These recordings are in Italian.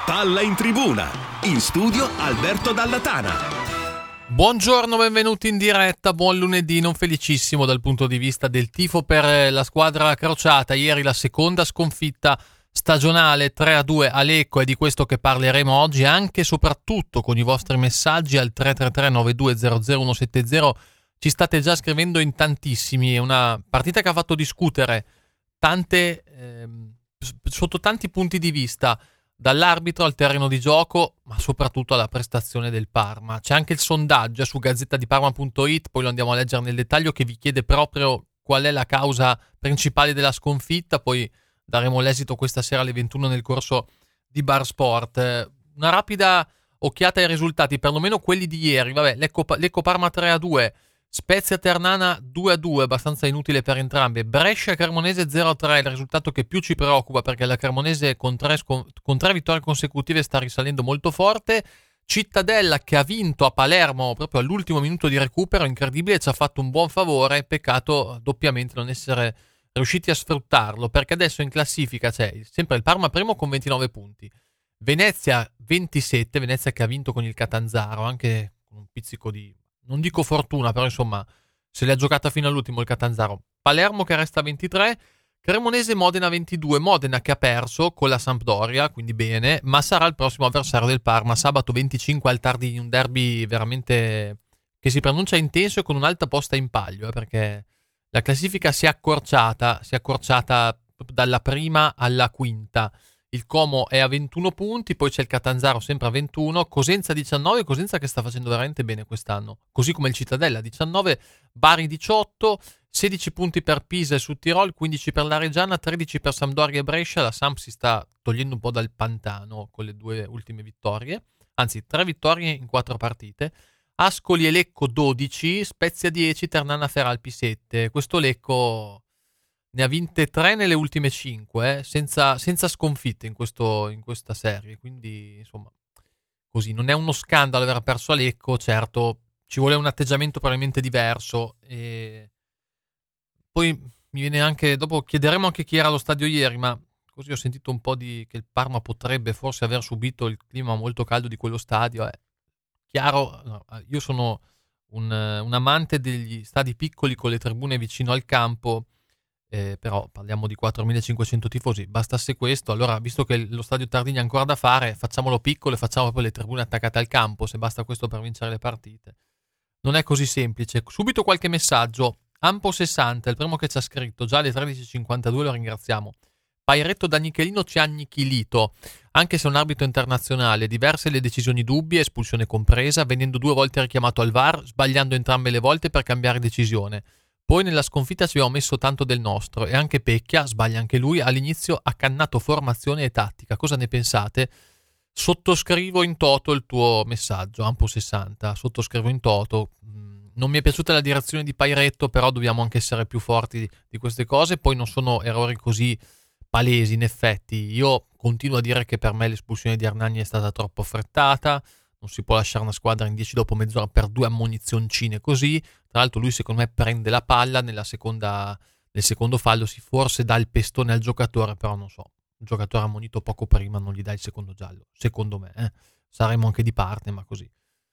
Palla in tribuna. In studio Alberto Dallatana. Buongiorno, benvenuti in diretta, buon lunedì, non felicissimo dal punto di vista del tifo per la squadra crociata. Ieri la seconda sconfitta stagionale 3-2 a Lecco, è di questo che parleremo oggi, anche e soprattutto con i vostri messaggi al 333-9200-170. Ci state già scrivendo in tantissimi, è una partita che ha fatto discutere sotto tanti punti di vista, dall'arbitro al terreno di gioco, ma soprattutto alla prestazione del Parma. C'è anche il sondaggio su gazzettadiparma.it, poi lo andiamo a leggere nel dettaglio, che vi chiede proprio qual è la causa principale della sconfitta. Poi daremo l'esito questa sera alle 21 nel corso di Bar Sport. Una rapida occhiata ai risultati, perlomeno quelli di ieri. Vabbè, Lecco Parma 3-2, Spezia Ternana 2-2, abbastanza inutile per entrambi. Brescia Cremonese 0-3, il risultato che più ci preoccupa perché la Cremonese con tre vittorie consecutive sta risalendo molto forte. Cittadella che ha vinto a Palermo proprio all'ultimo minuto di recupero, incredibile, ci ha fatto un buon favore, peccato doppiamente non essere riusciti a sfruttarlo, perché adesso in classifica c'è sempre il Parma primo con 29 punti, Venezia 27, Venezia che ha vinto con il Catanzaro, anche con un pizzico di, non dico fortuna, però insomma se l'ha giocata fino all'ultimo il Catanzaro. Palermo che resta a 23, Cremonese Modena 22, Modena che ha perso con la Sampdoria, quindi bene, ma sarà il prossimo avversario del Parma sabato 25 al Tardini, un derby veramente che si pronuncia intenso e con un'alta posta in palio, perché la classifica si è accorciata dalla prima alla quinta. Il Como è a 21 punti, poi c'è il Catanzaro sempre a 21, Cosenza 19, Cosenza che sta facendo veramente bene quest'anno, così come il Cittadella 19, Bari 18, 16 punti per Pisa e Südtirol, 15 per la Reggiana, 13 per Sampdoria e Brescia. La Samp si sta togliendo un po' dal pantano con le due ultime vittorie, anzi 3 vittorie in 4 partite. Ascoli e Lecco 12, Spezia 10, Ternana Feralpi 7. Questo Lecco ne ha vinte 3 nelle ultime 5, senza sconfitte in questa serie, quindi insomma così non è uno scandalo aver perso a Lecco. Certo ci vuole un atteggiamento probabilmente diverso, e poi mi viene anche, dopo chiederemo anche chi era allo stadio ieri, ma così ho sentito un po' che il Parma potrebbe forse aver subito il clima molto caldo di quello stadio. Chiaro, no, io sono un amante degli stadi piccoli con le tribune vicino al campo, però parliamo di 4.500 tifosi, bastasse questo. Allora, visto che lo stadio Tardini è ancora da fare, facciamolo piccolo e facciamo poi le tribune attaccate al campo, se basta questo per vincere le partite. Non è così semplice. Subito qualche messaggio. Ampo 60, il primo che ci ha scritto, già alle 13.52, lo ringraziamo. Pairetto da Nichelino ci ha annichilito, anche se è un arbitro internazionale, diverse le decisioni dubbie, espulsione compresa, venendo 2 volte richiamato al VAR, sbagliando entrambe le volte per cambiare decisione. Poi nella sconfitta ci abbiamo messo tanto del nostro, e anche Pecchia, sbaglia anche lui, all'inizio ha cannato formazione e tattica. Cosa ne pensate? Sottoscrivo in toto il tuo messaggio, Ampo 60, sottoscrivo in toto. Non mi è piaciuta la direzione di Pairetto, però dobbiamo anche essere più forti di queste cose. Poi non sono errori così palesi, in effetti. Io continuo a dire che per me l'espulsione di Hernani è stata troppo affrettata, non si può lasciare una squadra in 10 dopo mezz'ora per 2 ammonizioncine così. Tra l'altro lui secondo me prende la palla nel secondo fallo, si forse dà il pestone al giocatore, però non so, il giocatore ammonito poco prima non gli dà il secondo giallo, secondo me, saremo anche di parte, ma così.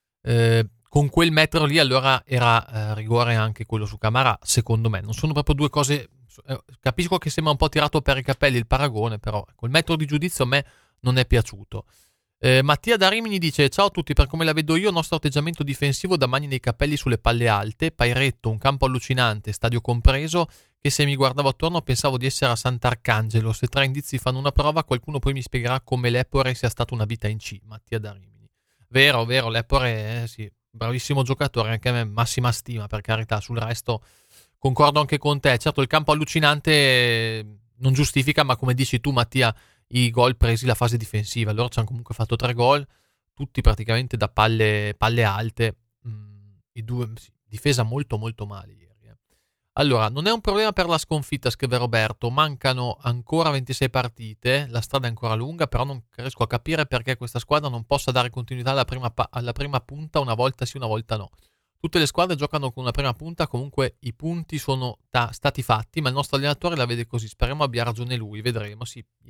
Con quel metro lì allora era rigore anche quello su Camara, secondo me. Non sono proprio due cose, capisco che sembra un po' tirato per i capelli il paragone, però col metro di giudizio a me non è piaciuto. Mattia da Rimini dice: ciao a tutti, per come la vedo io, nostro atteggiamento difensivo da mani nei capelli sulle palle alte, Pairetto, un campo allucinante, stadio compreso, che se mi guardavo attorno pensavo di essere a Sant'Arcangelo. Se 3 indizi fanno una prova, qualcuno poi mi spiegherà come l'Epore sia stata una vita in C. Mattia da Rimini. Vero, l'Epore, sì, bravissimo giocatore, anche a me massima stima, per carità. Sul resto concordo anche con te. Certo, il campo allucinante non giustifica, ma come dici tu, Mattia, i gol presi la fase difensiva. Loro ci hanno comunque fatto 3 gol, tutti praticamente da palle alte. I due, sì, difesa molto molto male ieri. Allora, non è un problema per la sconfitta, scrive Roberto, mancano ancora 26 partite, la strada è ancora lunga, però non riesco a capire perché questa squadra non possa dare continuità alla prima punta, una volta sì, una volta no. Tutte le squadre giocano con una prima punta, comunque i punti sono stati fatti, ma il nostro allenatore la vede così, speriamo abbia ragione lui, vedremo. Sì, ieri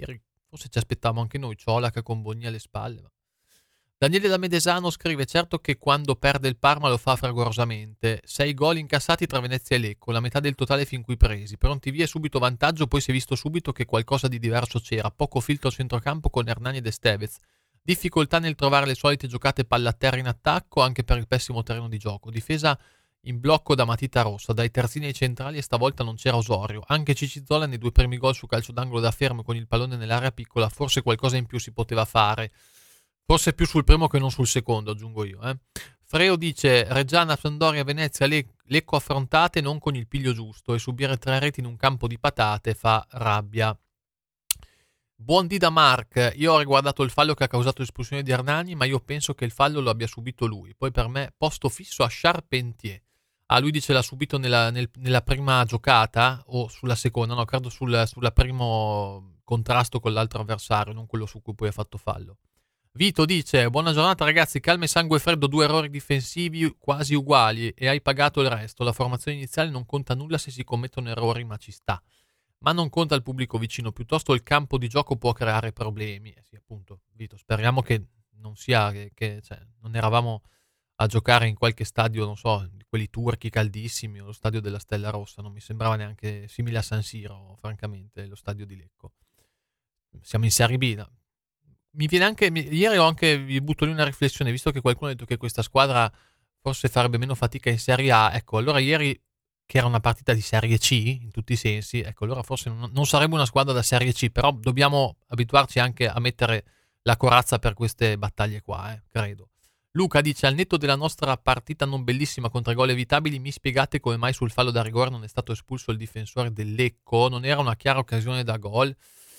Forse ci aspettavamo anche noi Ciolaca con Bogni alle spalle. Ma... Daniele da Medesano scrive: certo che quando perde il Parma lo fa fragorosamente. 6 gol incassati tra Venezia e Lecco, la metà del totale fin qui presi. Pronti via e subito vantaggio, poi si è visto subito che qualcosa di diverso c'era. Poco filtro a centrocampo con Hernani ed Estevez. Difficoltà nel trovare le solite giocate palla a terra in attacco anche per il pessimo terreno di gioco. Difesa in blocco da matita rossa, dai terzini ai centrali e stavolta non c'era Osorio. Anche Cicizzola nei 2 primi gol su calcio d'angolo da fermo con il pallone nell'area piccola, forse qualcosa in più si poteva fare. Forse più sul primo che non sul secondo, aggiungo io. Freo dice: Reggiana, Sampdoria, Venezia, Lecco affrontate non con il piglio giusto e subire 3 reti in un campo di patate fa rabbia. Buon dì da Mark, io ho riguardato il fallo che ha causato l'espulsione di Hernani, ma io penso che il fallo lo abbia subito lui. Poi per me posto fisso a Charpentier. Lui dice l'ha subito nella prima giocata o sulla seconda, no, credo sulla primo contrasto con l'altro avversario, non quello su cui poi ha fatto fallo. Vito dice: buona giornata ragazzi, calma e sangue freddo, 2 errori difensivi quasi uguali e hai pagato il resto. La formazione iniziale non conta nulla se si commettono errori, ma ci sta. Ma non conta il pubblico vicino, piuttosto il campo di gioco può creare problemi. Sì, appunto, Vito, speriamo che non sia cioè, non eravamo a giocare in qualche stadio, non so, di quelli turchi caldissimi o lo stadio della Stella Rossa, non mi sembrava neanche simile a San Siro, francamente, lo stadio di Lecco. Siamo in Serie B. Mi viene anche, ieri vi butto lì una riflessione, visto che qualcuno ha detto che questa squadra forse farebbe meno fatica in Serie A, ecco, allora ieri, che era una partita di Serie C in tutti i sensi, ecco, allora forse non sarebbe una squadra da Serie C, però dobbiamo abituarci anche a mettere la corazza per queste battaglie qua, credo. Luca dice: al netto della nostra partita non bellissima con 3 gol evitabili, mi spiegate come mai sul fallo da rigore non è stato espulso il difensore del Lecco? Non era una chiara occasione da gol?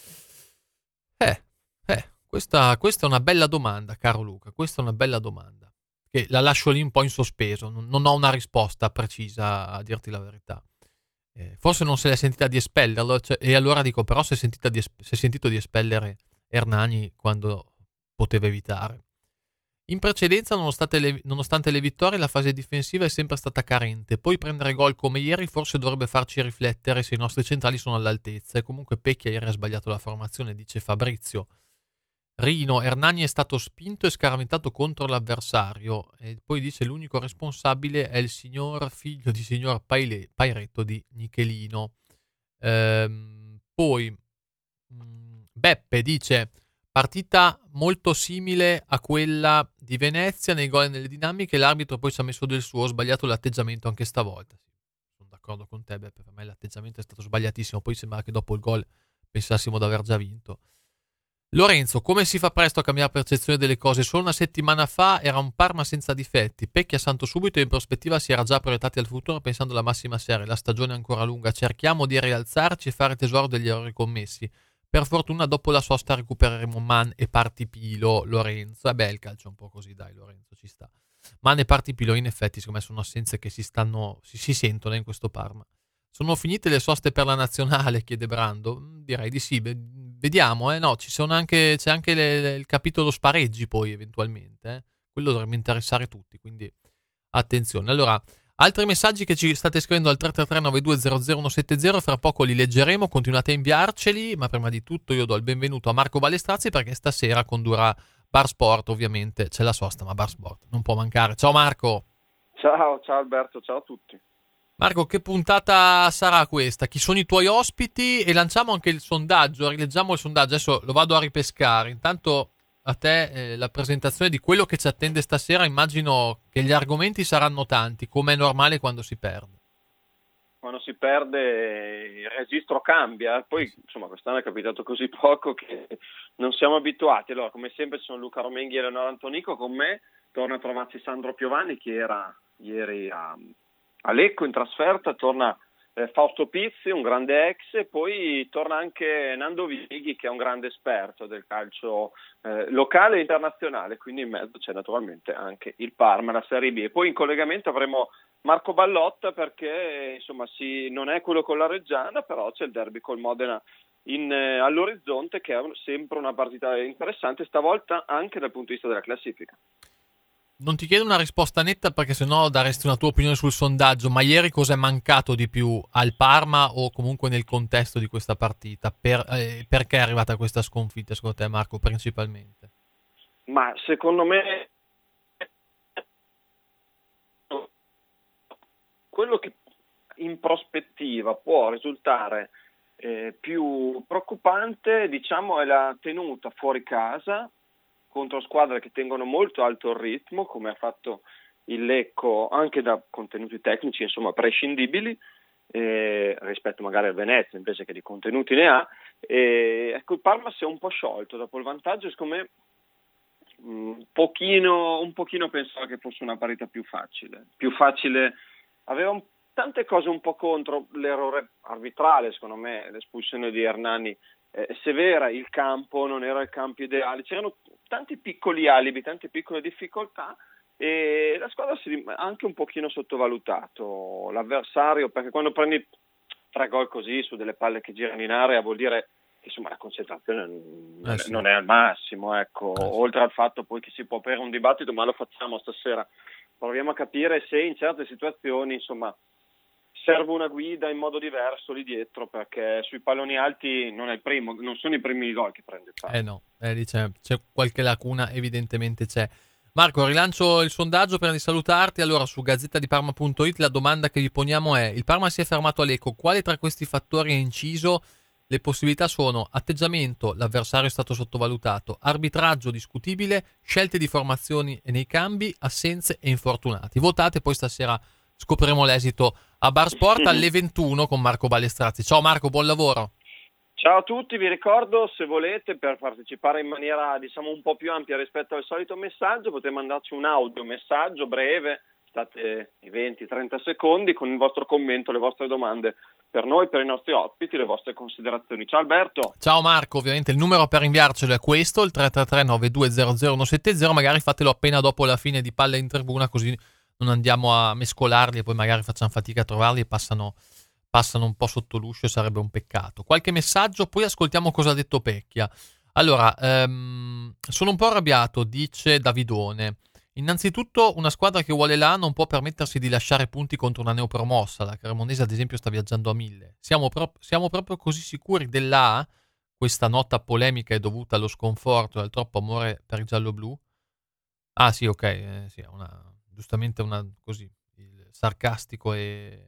Questa è una bella domanda, caro Luca. Questa è una bella domanda. Che la lascio lì un po' in sospeso. Non ho una risposta precisa, a dirti la verità. Forse non se l'è sentita di espellerlo. E allora dico, però si è sentito di espellere Hernani quando poteva evitare. In precedenza, nonostante le vittorie, la fase difensiva è sempre stata carente. Poi prendere gol come ieri forse dovrebbe farci riflettere se i nostri centrali sono all'altezza. E comunque Pecchia ieri ha sbagliato la formazione, dice Fabrizio. Rino, Hernani è stato spinto e scaraventato contro l'avversario. E poi dice: l'unico responsabile è il figlio di signor Pairetto di Nichelino. Poi Beppe dice: partita molto simile a quella di Venezia nei gol e nelle dinamiche. L'arbitro poi ci ha messo del suo, ho sbagliato l'atteggiamento anche stavolta. Sì, sono d'accordo con te, Beppe. Per me l'atteggiamento è stato sbagliatissimo. Poi sembra che dopo il gol pensassimo di aver già vinto. Lorenzo, come si fa presto a cambiare percezione delle cose? Solo una settimana fa era un Parma senza difetti. Pecchia santo subito e in prospettiva si era già proiettati al futuro pensando alla massima serie. La stagione è ancora lunga. Cerchiamo di rialzarci e fare tesoro degli errori commessi. Per fortuna dopo la sosta recupereremo Man e Partipilo, Lorenzo. Il calcio è un po' così, dai, Lorenzo, ci sta. Man e Partipilo in effetti secondo me sono assenze che si sentono in questo Parma. Sono finite le soste per la nazionale? Chiede Brando. Direi di sì. Vediamo, no, c'è anche il capitolo spareggi poi eventualmente. Quello dovrebbe interessare tutti, quindi attenzione. Allora, altri messaggi che ci state scrivendo al 333-9200-170, fra poco li leggeremo, continuate a inviarceli, ma prima di tutto io do il benvenuto a Marco Balestrazzi perché stasera condurrà Bar Sport, ovviamente c'è la sosta, ma Bar Sport non può mancare. Ciao Marco! Ciao Alberto, ciao a tutti. Marco, che puntata sarà questa? Chi sono i tuoi ospiti? E lanciamo anche il sondaggio, rileggiamo il sondaggio, adesso lo vado a ripescare. Intanto a te la presentazione di quello che ci attende stasera, immagino che gli argomenti saranno tanti, come è normale quando si perde. Quando si perde il registro cambia, poi insomma quest'anno è capitato così poco che non siamo abituati. Allora, come sempre ci sono Luca Romenghi e Eleonora Antonico con me, torna a trovarsi Sandro Piovani che era ieri a Lecco in trasferta, torna Fausto Pizzi, un grande ex, e poi torna anche Nando Vighi che è un grande esperto del calcio locale e internazionale, quindi in mezzo c'è naturalmente anche il Parma, la Serie B. E poi in collegamento avremo Marco Ballotta perché insomma non è quello con la Reggiana, però c'è il derby col Modena all'orizzonte, che è sempre una partita interessante, stavolta anche dal punto di vista della classifica. Non ti chiedo una risposta netta perché sennò daresti una tua opinione sul sondaggio, ma ieri cosa è mancato di più al Parma o comunque nel contesto di questa partita? Perché è arrivata questa sconfitta secondo te, Marco, principalmente? Ma secondo me quello che in prospettiva può risultare più preoccupante, diciamo, è la tenuta fuori casa contro squadre che tengono molto alto il ritmo, come ha fatto il Lecco, anche da contenuti tecnici, insomma, prescindibili, rispetto magari al Venezia, invece che di contenuti ne ha. Ecco, il Parma si è un po' sciolto dopo il vantaggio, secondo me un pochino pensavo che fosse una partita più facile, aveva tante cose un po' contro, l'errore arbitrale, secondo me, l'espulsione di Hernani severa, il campo non era il campo ideale, c'erano tanti piccoli alibi, tante piccole difficoltà e la squadra si è anche un pochino sottovalutato l'avversario, perché quando prendi 3 gol così su delle palle che girano in area vuol dire che insomma la concentrazione non è al massimo, ecco. Oltre al fatto poi che si può aprire un dibattito, ma lo facciamo stasera, proviamo a capire se in certe situazioni insomma serve una guida in modo diverso lì dietro, perché sui palloni alti non sono i primi gol che prende il Parma. No, c'è qualche lacuna, evidentemente c'è. Marco, rilancio il sondaggio prima di salutarti. Allora, su gazzettadiparma.it la domanda che vi poniamo è: il Parma si è fermato a Lecco, quale tra questi fattori è inciso? Le possibilità sono atteggiamento, l'avversario è stato sottovalutato, arbitraggio discutibile, scelte di formazioni nei cambi, assenze e infortunati. Votate, poi stasera scopriremo l'esito a Bar Sport alle 21 con Marco Balestrazzi. Ciao Marco, buon lavoro. Ciao a tutti, vi ricordo, se volete, per partecipare in maniera diciamo un po' più ampia rispetto al solito messaggio, potete mandarci un audio messaggio breve, state i 20-30 secondi, con il vostro commento, le vostre domande per noi, per i nostri ospiti, le vostre considerazioni. Ciao Alberto. Ciao Marco, ovviamente il numero per inviarcelo è questo, il 333-9200-170, magari fatelo appena dopo la fine di Palle in Tribuna, così non andiamo a mescolarli e poi magari facciamo fatica a trovarli e passano un po' sotto l'uscio, sarebbe un peccato. Qualche messaggio, poi ascoltiamo cosa ha detto Pecchia. Allora, sono un po' arrabbiato, dice Davidone. Innanzitutto una squadra che vuole l'A non può permettersi di lasciare punti contro una neopromossa. La Cremonese ad esempio sta viaggiando a 1000. Siamo proprio così sicuri dell'A? Questa nota polemica è dovuta allo sconforto e al troppo amore per il giallo-blu? Ah sì, ok, sì, giustamente così, il sarcastico e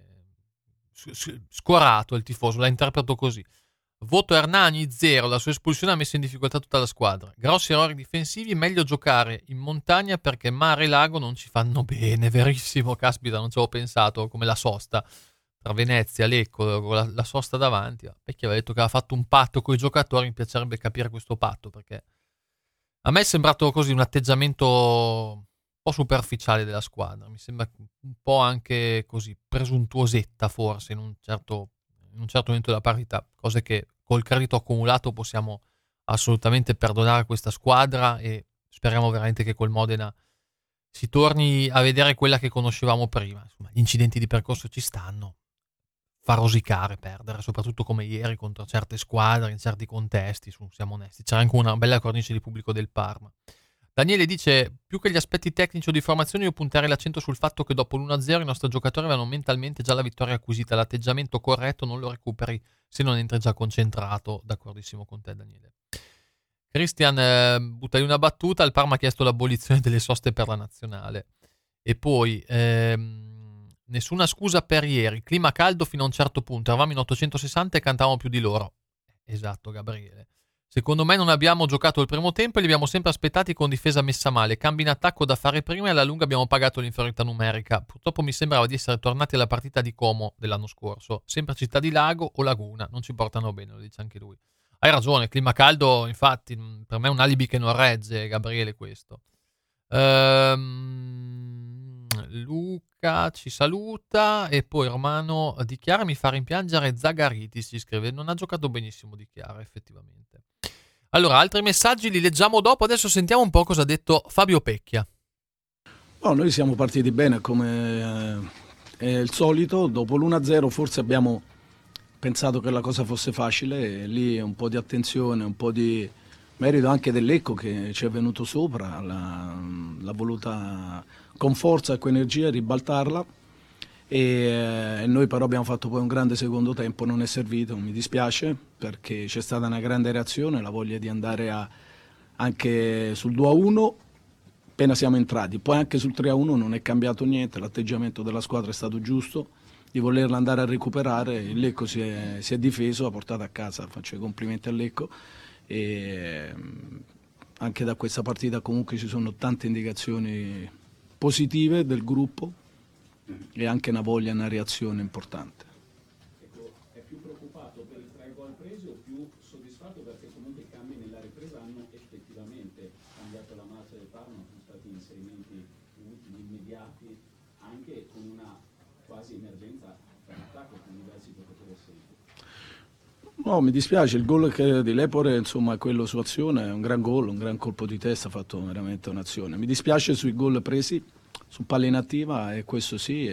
scorato il tifoso, la interpreto così. Voto Hernani 0, la sua espulsione ha messo in difficoltà tutta la squadra. Grossi errori difensivi, meglio giocare in montagna perché mare e lago non ci fanno bene, verissimo, caspita, non ci avevo pensato, come la sosta tra Venezia e Lecco, con la sosta davanti. Perché aveva detto che aveva fatto un patto con i giocatori, mi piacerebbe capire questo patto, perché a me è sembrato così un atteggiamento un po' superficiale della squadra, mi sembra un po' anche così presuntuosetta forse in un certo momento della partita, cose che col credito accumulato possiamo assolutamente perdonare a questa squadra e speriamo veramente che col Modena si torni a vedere quella che conoscevamo prima. Insomma, gli incidenti di percorso ci stanno, fa rosicare perdere, soprattutto come ieri contro certe squadre, in certi contesti, siamo onesti. C'era anche una bella cornice di pubblico del Parma. Daniele dice: più che gli aspetti tecnici o di formazione io punterei l'accento sul fatto che dopo l'1-0 i nostri giocatori avevano mentalmente già la vittoria acquisita, l'atteggiamento corretto non lo recuperi se non entri già concentrato. D'accordissimo con te Daniele. Christian butta lì una battuta: il Parma ha chiesto l'abolizione delle soste per la nazionale. E poi nessuna scusa per ieri, clima caldo fino a un certo punto, eravamo in 860 e cantavamo più di loro. Esatto Gabriele. Secondo me non abbiamo giocato il primo tempo e li abbiamo sempre aspettati con difesa messa male, cambi in attacco da fare prima e alla lunga abbiamo pagato l'inferiorità numerica. Purtroppo mi sembrava di essere tornati alla partita di Como dell'anno scorso, sempre Città di Lago o Laguna, non ci portano bene, lo dice anche lui. Hai ragione, clima caldo, infatti, per me è un alibi che non regge, Gabriele, questo. Luca ci saluta e poi Romano Di Chiara mi fa rimpiangere Zagariti, si scrive, non ha giocato benissimo Di Chiara effettivamente. Allora, altri messaggi li leggiamo dopo, adesso sentiamo un po' cosa ha detto Fabio Pecchia. Noi siamo partiti bene come è il solito, dopo l'1-0 forse abbiamo pensato che la cosa fosse facile e lì un po' di attenzione, un po' di merito anche dell'Ecco che ci è venuto sopra, l'ha voluta con forza e con energia ribaltarla, e noi però abbiamo fatto poi un grande secondo tempo, non è servito, mi dispiace, perché c'è stata una grande reazione, la voglia di andare anche sul 2-1 appena siamo entrati, poi anche sul 3-1 non è cambiato niente, l'atteggiamento della squadra è stato giusto, di volerla andare a recuperare, il Lecco si è difeso, ha portato a casa, faccio i complimenti al Lecco, e anche da questa partita comunque ci sono tante indicazioni positive del gruppo e anche una voglia, una reazione importante. Ecco, è più preoccupato per i 3 gol presi o più soddisfatto perché comunque i cambi nella ripresa hanno effettivamente cambiato la marcia del Parma, sono stati inserimenti utili, immediati, anche con una quasi emergenza per attacco con diversi giocatori assenti? No, mi dispiace, il gol di Lepore, insomma, quello su azione è un gran gol, un gran colpo di testa, ha fatto veramente un'azione. Mi dispiace sui gol presi su palla inattiva, e questo sì,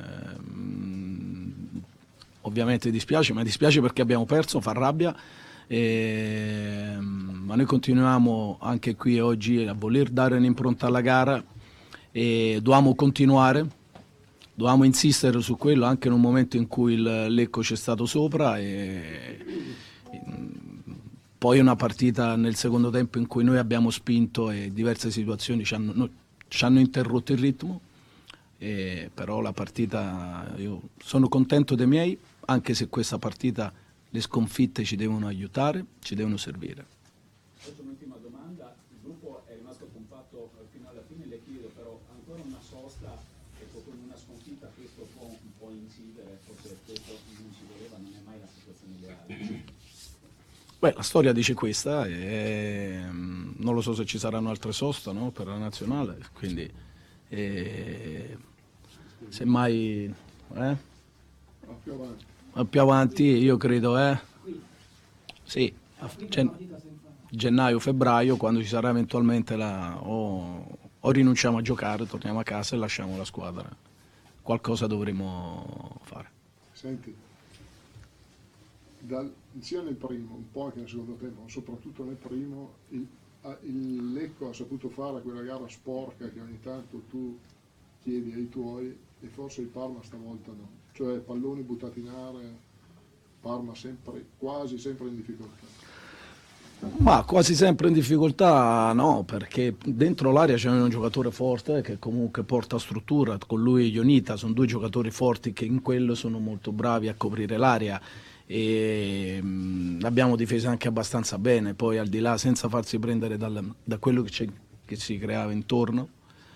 ovviamente dispiace, ma dispiace perché abbiamo perso, fa rabbia, ma noi continuiamo anche qui oggi a voler dare un'impronta alla gara e dobbiamo continuare. Dovevamo insistere su quello anche in un momento in cui il Lecco c'è stato sopra, e poi una partita nel secondo tempo in cui noi abbiamo spinto e diverse situazioni ci hanno interrotto il ritmo, però la partita, io sono contento dei miei, anche se questa partita le sconfitte ci devono aiutare, ci devono servire. Faccio un'ultima domanda, il gruppo è rimasto compatto fino alla fine, le chiedo però ancora una sosta, ecco, con una sconfitta questo può un po' incidere, forse questo non si voleva, non è mai la situazione ideale. Beh, la storia dice questa, e non lo so se ci saranno altre soste, no, per la nazionale, quindi semmai più avanti io credo sì, gennaio, febbraio, quando ci sarà eventualmente o rinunciamo a giocare, torniamo a casa e lasciamo la squadra. Qualcosa dovremo fare. Senti, sia nel primo, un po' anche nel secondo tempo, ma soprattutto nel primo, il Lecco ha saputo fare quella gara sporca che ogni tanto tu chiedi ai tuoi, e forse il Parma stavolta no. Cioè palloni buttati in area, Parma quasi sempre in difficoltà. Ma quasi sempre in difficoltà no, perché dentro l'area c'è un giocatore forte che comunque porta struttura, con lui e Ionita sono 2 giocatori forti che in quello sono molto bravi a coprire l'area, e l'abbiamo difesa anche abbastanza bene, poi al di là, senza farsi prendere da quello che si creava intorno.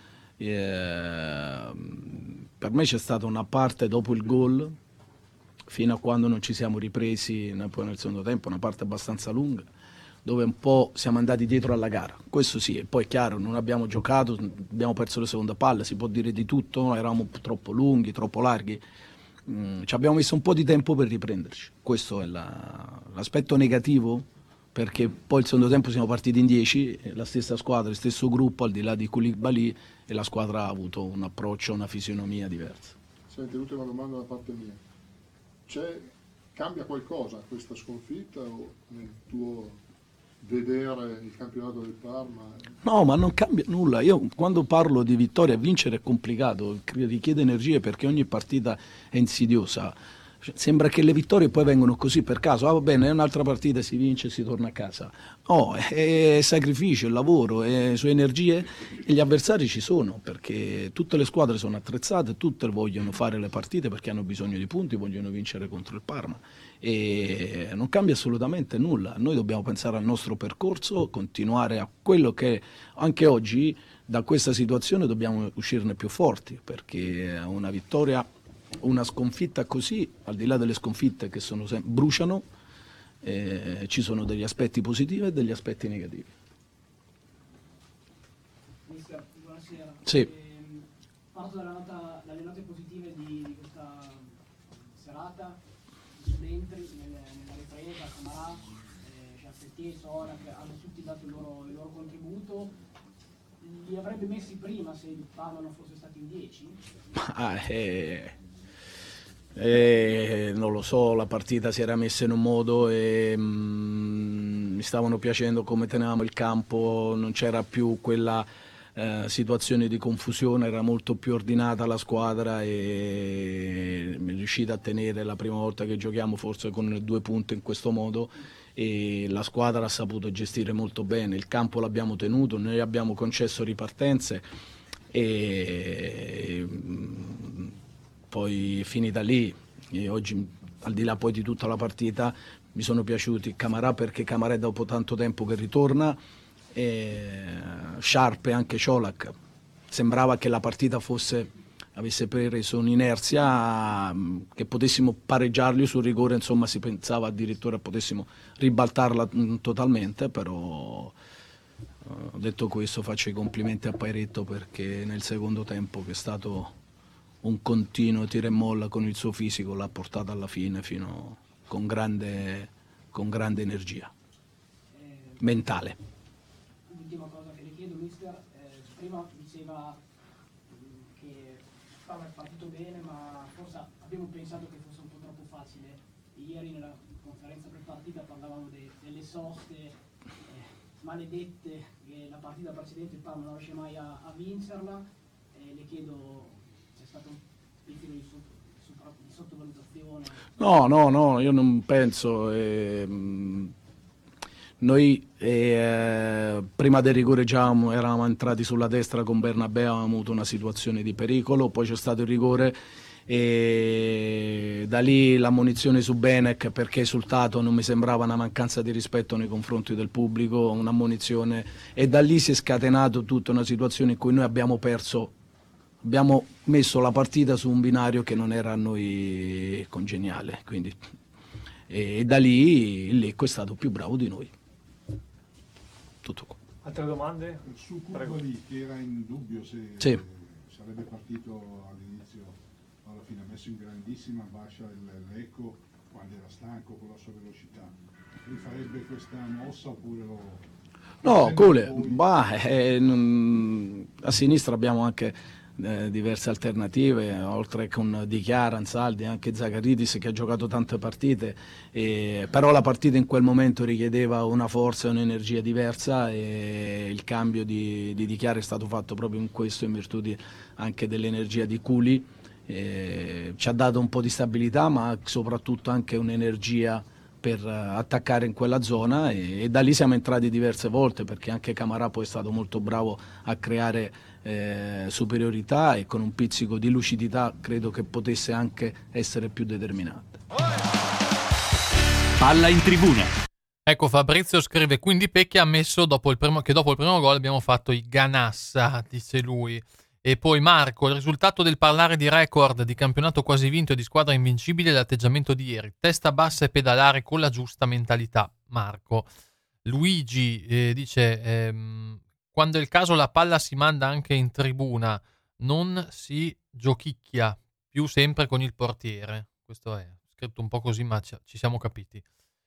Per me c'è stata una parte dopo il gol, fino a quando non ci siamo ripresi poi nel secondo tempo, una parte abbastanza lunga, dove un po' siamo andati dietro alla gara, questo sì, e poi è chiaro, non abbiamo giocato, abbiamo perso le seconde palle, si può dire di tutto, eravamo troppo lunghi, troppo larghi, ci abbiamo messo un po' di tempo per riprenderci, questo è l'aspetto negativo, perché poi il secondo tempo siamo partiti in 10, la stessa squadra, il stesso gruppo, al di là di Koulibaly, e la squadra ha avuto un approccio, una fisionomia diversa. Senti, l'ultima domanda da parte mia. Cambia qualcosa questa sconfitta o nel tuo vedere il campionato del Parma? No, ma non cambia nulla. Io quando parlo di vittoria, vincere è complicato, richiede energie perché ogni partita è insidiosa. Sembra che le vittorie poi vengono così per caso, va bene, è un'altra partita, si vince e si torna a casa. No, è sacrificio, è lavoro, è su energie, e gli avversari ci sono, perché tutte le squadre sono attrezzate, tutte vogliono fare le partite perché hanno bisogno di punti, vogliono vincere contro il Parma, e non cambia assolutamente nulla. Noi dobbiamo pensare al nostro percorso, continuare a quello che anche oggi da questa situazione dobbiamo uscirne più forti, perché una vittoria, una sconfitta così, al di là delle sconfitte che bruciano, ci sono degli aspetti positivi e degli aspetti negativi. Mister, buonasera. Sì. Parto dalle note positive di questa serata, i subentri nella ripresa, Camarà, Sciaffetti e Sora, che hanno tutti dato il loro contributo. Li avrebbe messi prima se il Parma non fosse stato in 10? Non lo so, la partita si era messa in un modo e mi stavano piacendo come tenevamo il campo, non c'era più quella situazioni di confusione, era molto più ordinata la squadra e è riuscita a tenere la prima volta che giochiamo forse con 2 punti in questo modo, e la squadra ha saputo gestire molto bene, il campo l'abbiamo tenuto, noi abbiamo concesso ripartenze e poi finita lì. E oggi, al di là poi di tutta la partita, mi sono piaciuti Camarà, perché Camarà è dopo tanto tempo che ritorna, e Sharp e anche Colak. Sembrava che la partita avesse preso un'inerzia, che potessimo pareggiarli sul rigore, insomma si pensava addirittura potessimo ribaltarla totalmente, però detto questo faccio i complimenti a Pairetto, perché nel secondo tempo, che è stato un continuo tira e molla con il suo fisico, l'ha portata alla fine con grande energia mentale. L'ultima cosa che le chiedo, mister, prima diceva che Parma è partito bene, ma forse abbiamo pensato che fosse un po' troppo facile. Ieri nella conferenza pre-partita parlavamo delle soste maledette, che la partita precedente il Parma non riesce mai a vincerla. Le chiedo, c'è stato un piccolo di sottovalutazione? No, io non penso. Noi prima del rigore già eravamo entrati sulla destra con Bernabé, avevamo avuto una situazione di pericolo, poi c'è stato il rigore e da lì l'ammonizione su Benek, perché è esultato, non mi sembrava una mancanza di rispetto nei confronti del pubblico, un'ammonizione, e da lì si è scatenato tutta una situazione in cui noi abbiamo messo la partita su un binario che non era a noi congeniale, quindi, e da lì il Lecco è stato più bravo di noi. Tutto qua. Altre domande? Su Koulibaly, che era in dubbio se Sì. sarebbe partito all'inizio, alla fine ha messo in grandissima fascia il Lecco quando era stanco con la sua velocità. Rifarebbe questa mossa oppure lo... No, Cole, a sinistra abbiamo anche diverse alternative, oltre con Di Chiara, Ansaldi, anche Zaccaridis che ha giocato tante partite, però la partita in quel momento richiedeva una forza e un'energia diversa, e il cambio di Chiara è stato fatto proprio in questo, in virtù anche dell'energia di Culi. Ci ha dato un po' di stabilità, ma soprattutto anche un'energia per attaccare in quella zona, e da lì siamo entrati diverse volte, perché anche Camarà poi è stato molto bravo a creare superiorità, e con un pizzico di lucidità credo che potesse anche essere più determinante. Palla in tribuna. Ecco, Fabrizio scrive: quindi Pecchi ha ammesso che dopo il primo gol abbiamo fatto i Ganassa, dice lui. E poi Marco: il risultato del parlare di record, di campionato quasi vinto e di squadra invincibile è l'atteggiamento di ieri, testa bassa e pedalare con la giusta mentalità. Marco. Luigi dice: quando è il caso la palla si manda anche in tribuna, non si giochicchia più sempre con il portiere. Questo è scritto un po' così, ma ci siamo capiti.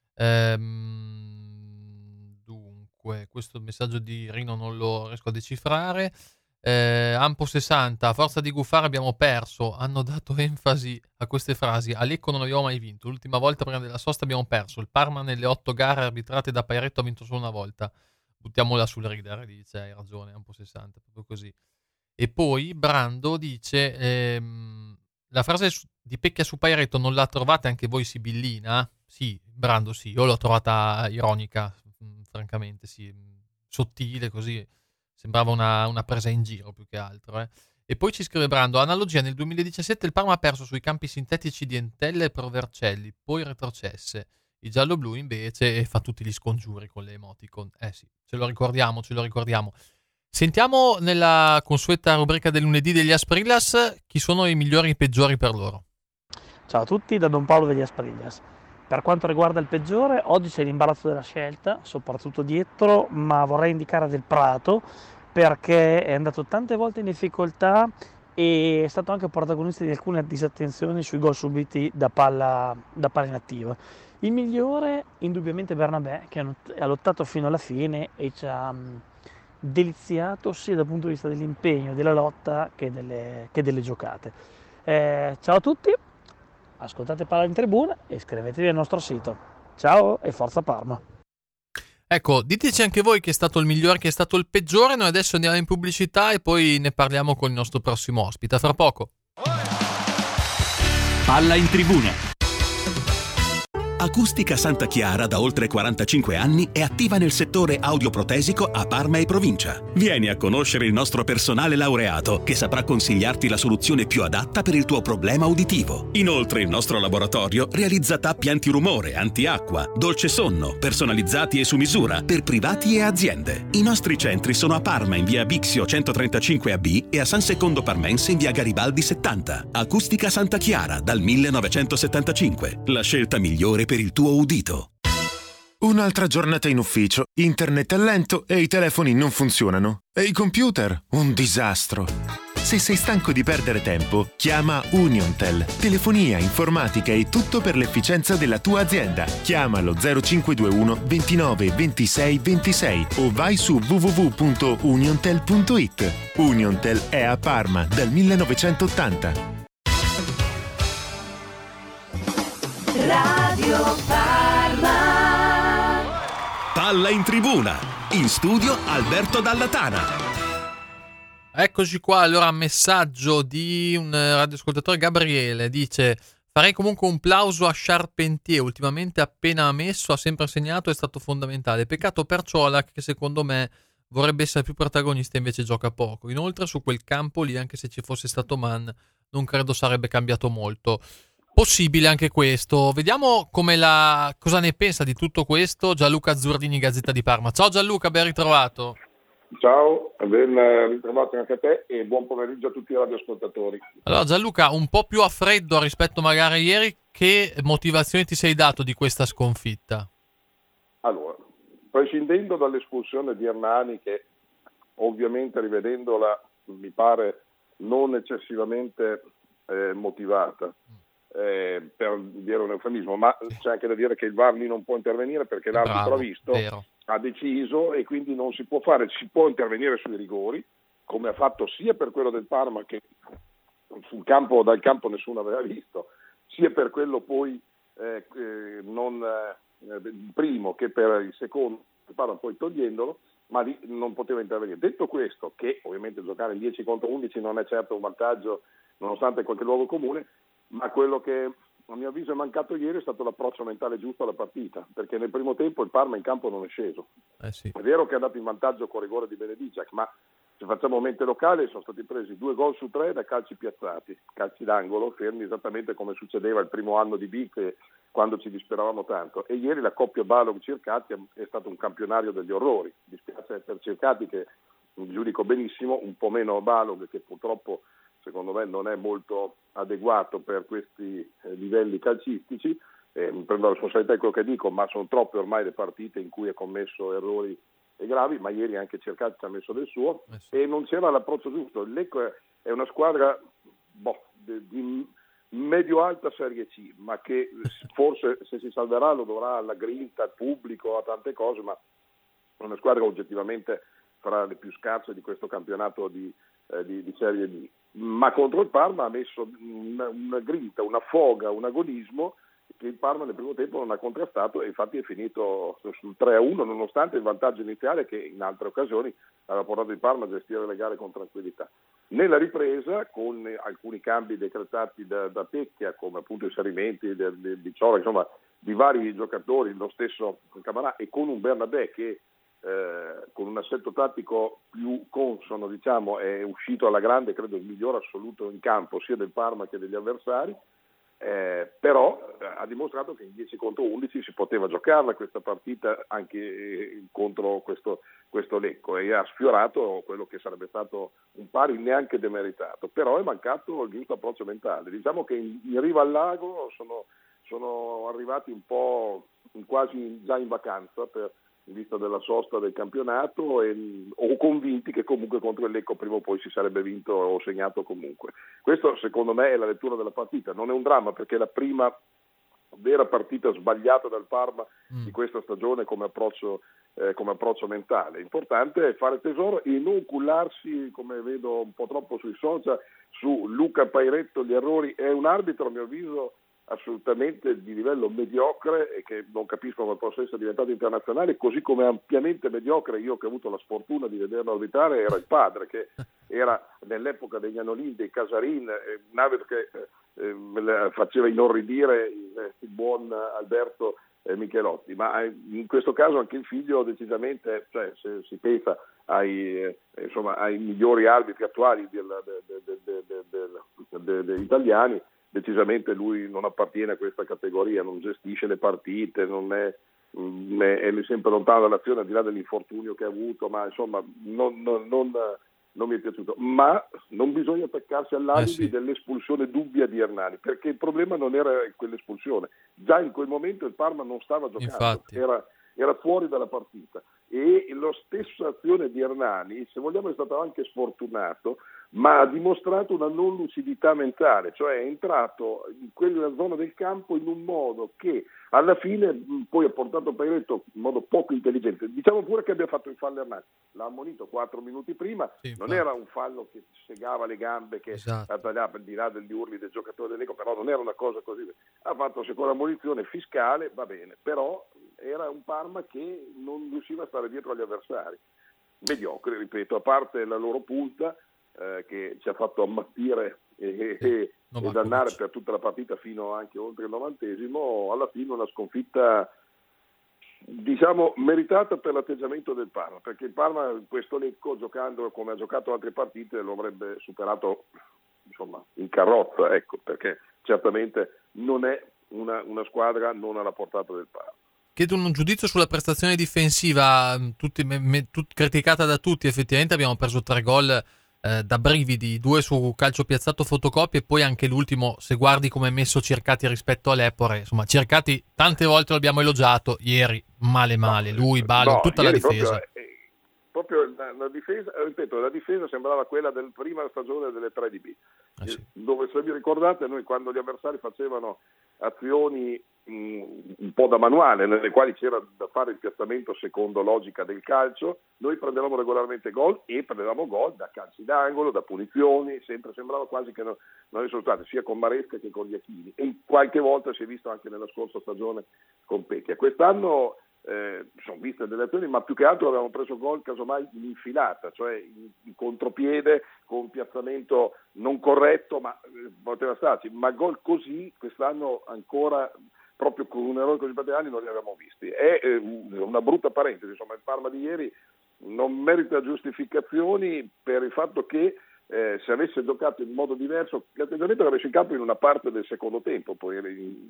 Dunque, questo messaggio di Rino non lo riesco a decifrare. Ampo 60: a forza di guffare abbiamo perso. Hanno dato enfasi a queste frasi. A Lecco non abbiamo mai vinto, l'ultima volta prima della sosta abbiamo perso. Il Parma nelle 8 gare arbitrate da Pairetto ha vinto solo una volta. Buttiamola sul ridere, dice. Hai ragione, Ampo 60, proprio così. E poi Brando dice: la frase di Pecchia su Pairetto non la trovate anche voi sibillina? Sì, Brando, sì, io l'ho trovata ironica, francamente, sì, sottile, così sembrava una presa in giro più che altro. E poi ci scrive Brando: analogia, nel 2017 il Parma ha perso sui campi sintetici di Entella e Provercelli, poi retrocesse. I giallo-blu invece fa tutti gli scongiuri con le emoticon. Sì, ce lo ricordiamo. Sentiamo nella consueta rubrica del lunedì degli Asprillas chi sono i migliori e i peggiori per loro. Ciao a tutti da Don Paolo degli Asprillas. Per quanto riguarda il peggiore, oggi c'è l'imbarazzo della scelta, soprattutto dietro, ma vorrei indicare Del Prato, perché è andato tante volte in difficoltà e è stato anche protagonista di alcune disattenzioni sui gol subiti da palla inattiva. Il migliore, indubbiamente Bernabé, che ha lottato fino alla fine e ci ha deliziato sia dal punto di vista dell'impegno, della lotta che delle giocate. Ciao a tutti, ascoltate Palla in Tribuna e iscrivetevi al nostro sito. Ciao e forza Parma! Ecco, diteci anche voi chi è stato il migliore, chi è stato il peggiore. Noi adesso andiamo in pubblicità e poi ne parliamo con il nostro prossimo ospite. A fra poco. Palla in tribuna. Acustica Santa Chiara da oltre 45 anni è attiva nel settore audioprotesico a Parma e provincia. Vieni a conoscere il nostro personale laureato che saprà consigliarti la soluzione più adatta per il tuo problema uditivo. Inoltre il nostro laboratorio realizza tappi antirumore, antiacqua, dolce sonno, personalizzati e su misura per privati e aziende. I nostri centri sono a Parma in via Bixio 135AB e a San Secondo Parmense in via Garibaldi 70. Acustica Santa Chiara dal 1975. La scelta migliore per il tuo udito. Un'altra giornata in ufficio, internet è lento e i telefoni non funzionano. E i computer? Un disastro. Se sei stanco di perdere tempo, chiama Uniontel. Telefonia, informatica e tutto per l'efficienza della tua azienda. Chiamalo 0521 29 26 26 o vai su www.uniontel.it. Uniontel è a Parma dal 1980. Radio Parma. Palla in tribuna. In studio Alberto Dallatana. Eccoci qua, allora messaggio di un radioascoltatore, Gabriele, dice: farei comunque un plauso a Charpentier, ultimamente appena ammesso ha sempre segnato, è stato fondamentale, peccato per Ciolak che secondo me vorrebbe essere più protagonista e invece gioca poco, inoltre su quel campo lì anche se ci fosse stato Mann non credo sarebbe cambiato molto. Possibile anche questo. Vediamo cosa ne pensa di tutto questo Gianluca Zurdini, Gazzetta di Parma. Ciao Gianluca, ben ritrovato. Ciao, ben ritrovato anche a te e buon pomeriggio a tutti i radioascoltatori. Allora Gianluca, un po' più a freddo rispetto magari a ieri, che motivazioni ti sei dato di questa sconfitta? Allora, prescindendo dall'espulsione di Hernani, che ovviamente rivedendola mi pare non eccessivamente motivata, per dire un eufemismo, ma c'è anche da dire che il VAR lì non può intervenire perché l'arbitro ha visto, ha deciso e quindi non si può fare, si può intervenire sui rigori, come ha fatto sia per quello del Parma che sul campo, dal campo nessuno aveva visto, sia per quello poi primo che per il secondo, il Parma poi togliendolo, ma lì non poteva intervenire. Detto questo, che ovviamente giocare in 10 contro 11 non è certo un vantaggio nonostante qualche luogo comune, ma quello che a mio avviso è mancato ieri è stato l'approccio mentale giusto alla partita, perché nel primo tempo il Parma in campo non è sceso. Sì. È vero che è andato in vantaggio con rigore di Benediciak, ma se facciamo mente locale sono stati presi 2 gol su 3 da calci piazzati, calci d'angolo, fermi esattamente come succedeva il primo anno di Bic quando ci disperavamo tanto. E ieri la coppia Balog-Circati è stato un campionario degli orrori. Dispiace per Circati, che giudico benissimo, un po' meno Balog, che purtroppo secondo me non è molto adeguato per questi livelli calcistici. Prendo la responsabilità di quello che dico, ma sono troppe ormai le partite in cui ha commesso errori gravi, ma ieri anche Cercati ci ha messo del suo e non c'era l'approccio giusto. Il Lecco è una squadra di medio-alta Serie C, ma che forse se si salverà lo dovrà alla grinta, al pubblico, a tante cose, ma è una squadra oggettivamente fra le più scarse di questo campionato di Serie B. Ma contro il Parma ha messo una grinta, una foga, un agonismo che il Parma nel primo tempo non ha contrastato e infatti è finito sul 3-1 nonostante il vantaggio iniziale che in altre occasioni aveva portato il Parma a gestire le gare con tranquillità. Nella ripresa, con alcuni cambi decretati da Pecchia, come appunto inserimenti di Ciola, insomma di vari giocatori, lo stesso Camarà, e con un Bernabé che con un assetto tattico più consono, diciamo, è uscito alla grande, credo il migliore assoluto in campo sia del Parma che degli avversari, però ha dimostrato che in 10 contro 11 si poteva giocarla questa partita anche contro questo Lecco e ha sfiorato quello che sarebbe stato un pari neanche demeritato, però è mancato il giusto approccio mentale. Diciamo che in riva al lago sono arrivati un po' quasi già in vacanza in vista della sosta del campionato o convinti che comunque contro il Lecco prima o poi si sarebbe vinto o segnato comunque. Questo secondo me è la lettura della partita, non è un dramma perché è la prima vera partita sbagliata dal Parma di questa stagione come approccio mentale. L'importante è fare tesoro e non cullarsi, come vedo un po' troppo sui social, su Luca Pairetto, gli errori. È un arbitro a mio avviso assolutamente di livello mediocre e che non capisco come possa essere diventato internazionale, così come ampiamente mediocre, io che ho avuto la sfortuna di vederlo arbitrare, era il padre, che era nell'epoca degli Anolin, dei Casarin, un arbitro che faceva inorridire il buon Alberto Michelotti, ma in questo caso anche il figlio decisamente, cioè se si pensa ai migliori arbitri attuali degli italiani, decisamente lui non appartiene a questa categoria, non gestisce le partite, è sempre lontano dall'azione, al di là dell'infortunio che ha avuto, ma insomma non mi è piaciuto. Ma non bisogna attaccarsi all'alibi dell'espulsione dubbia di Hernani, perché il problema non era quell'espulsione, già in quel momento il Parma non stava giocando, era fuori dalla partita, e la stessa azione di Hernani, se vogliamo, è stato anche sfortunato, ma ha dimostrato una non lucidità mentale, cioè è entrato in quella zona del campo in un modo che alla fine poi ha portato Pairetto in modo poco intelligente. Diciamo pure che abbia fatto il fallo Hernani, l'ha ammonito 4 minuti prima, non era un fallo che segava le gambe, che tagliava al di là degli urli del giocatore dell'Eco, però non era una cosa così. Ha fatto seconda ammonizione fiscale, va bene, però era un Parma che non riusciva a stare dietro agli avversari. Mediocre, ripeto, a parte la loro punta che ci ha fatto ammattire e dannare per tutta la partita fino anche oltre il 90°, alla fine una sconfitta diciamo meritata per l'atteggiamento del Parma, perché il Parma questo Lecco, giocando come ha giocato altre partite, lo avrebbe superato insomma in carrozza, ecco, perché certamente non è una squadra non alla portata del Parma. Chiedo un giudizio sulla prestazione difensiva, criticata da tutti. Effettivamente abbiamo preso 3 gol da brividi, 2 su calcio piazzato fotocopie, e poi anche l'ultimo, se guardi come è messo Cercati rispetto all'Epore, insomma Cercati tante volte l'abbiamo elogiato, ieri male, lui, Balo, tutta la difesa. Proprio la difesa, ripeto, la difesa sembrava quella del prima stagione delle 3 di B, dove, se vi ricordate, noi quando gli avversari facevano azioni un po' da manuale, nelle quali c'era da fare il piazzamento secondo logica del calcio, noi prendevamo regolarmente gol, e prendevamo gol da calci d'angolo, da punizioni, sempre sembrava quasi che non avessero state, sia con Maresca che con Iachini, e qualche volta si è visto anche nella scorsa stagione con Pecchia. Quest'anno sono viste delle azioni, ma più che altro avevamo preso gol casomai in infilata, cioè in contropiede, con un piazzamento non corretto, ma poteva starci, ma gol così quest'anno ancora, proprio con un errore così paternale, non li avevamo visti. È una brutta parentesi, insomma il Parma di ieri non merita giustificazioni per il fatto che se avesse giocato in modo diverso, l'atteggiamento che avesse in campo in una parte del secondo tempo, poi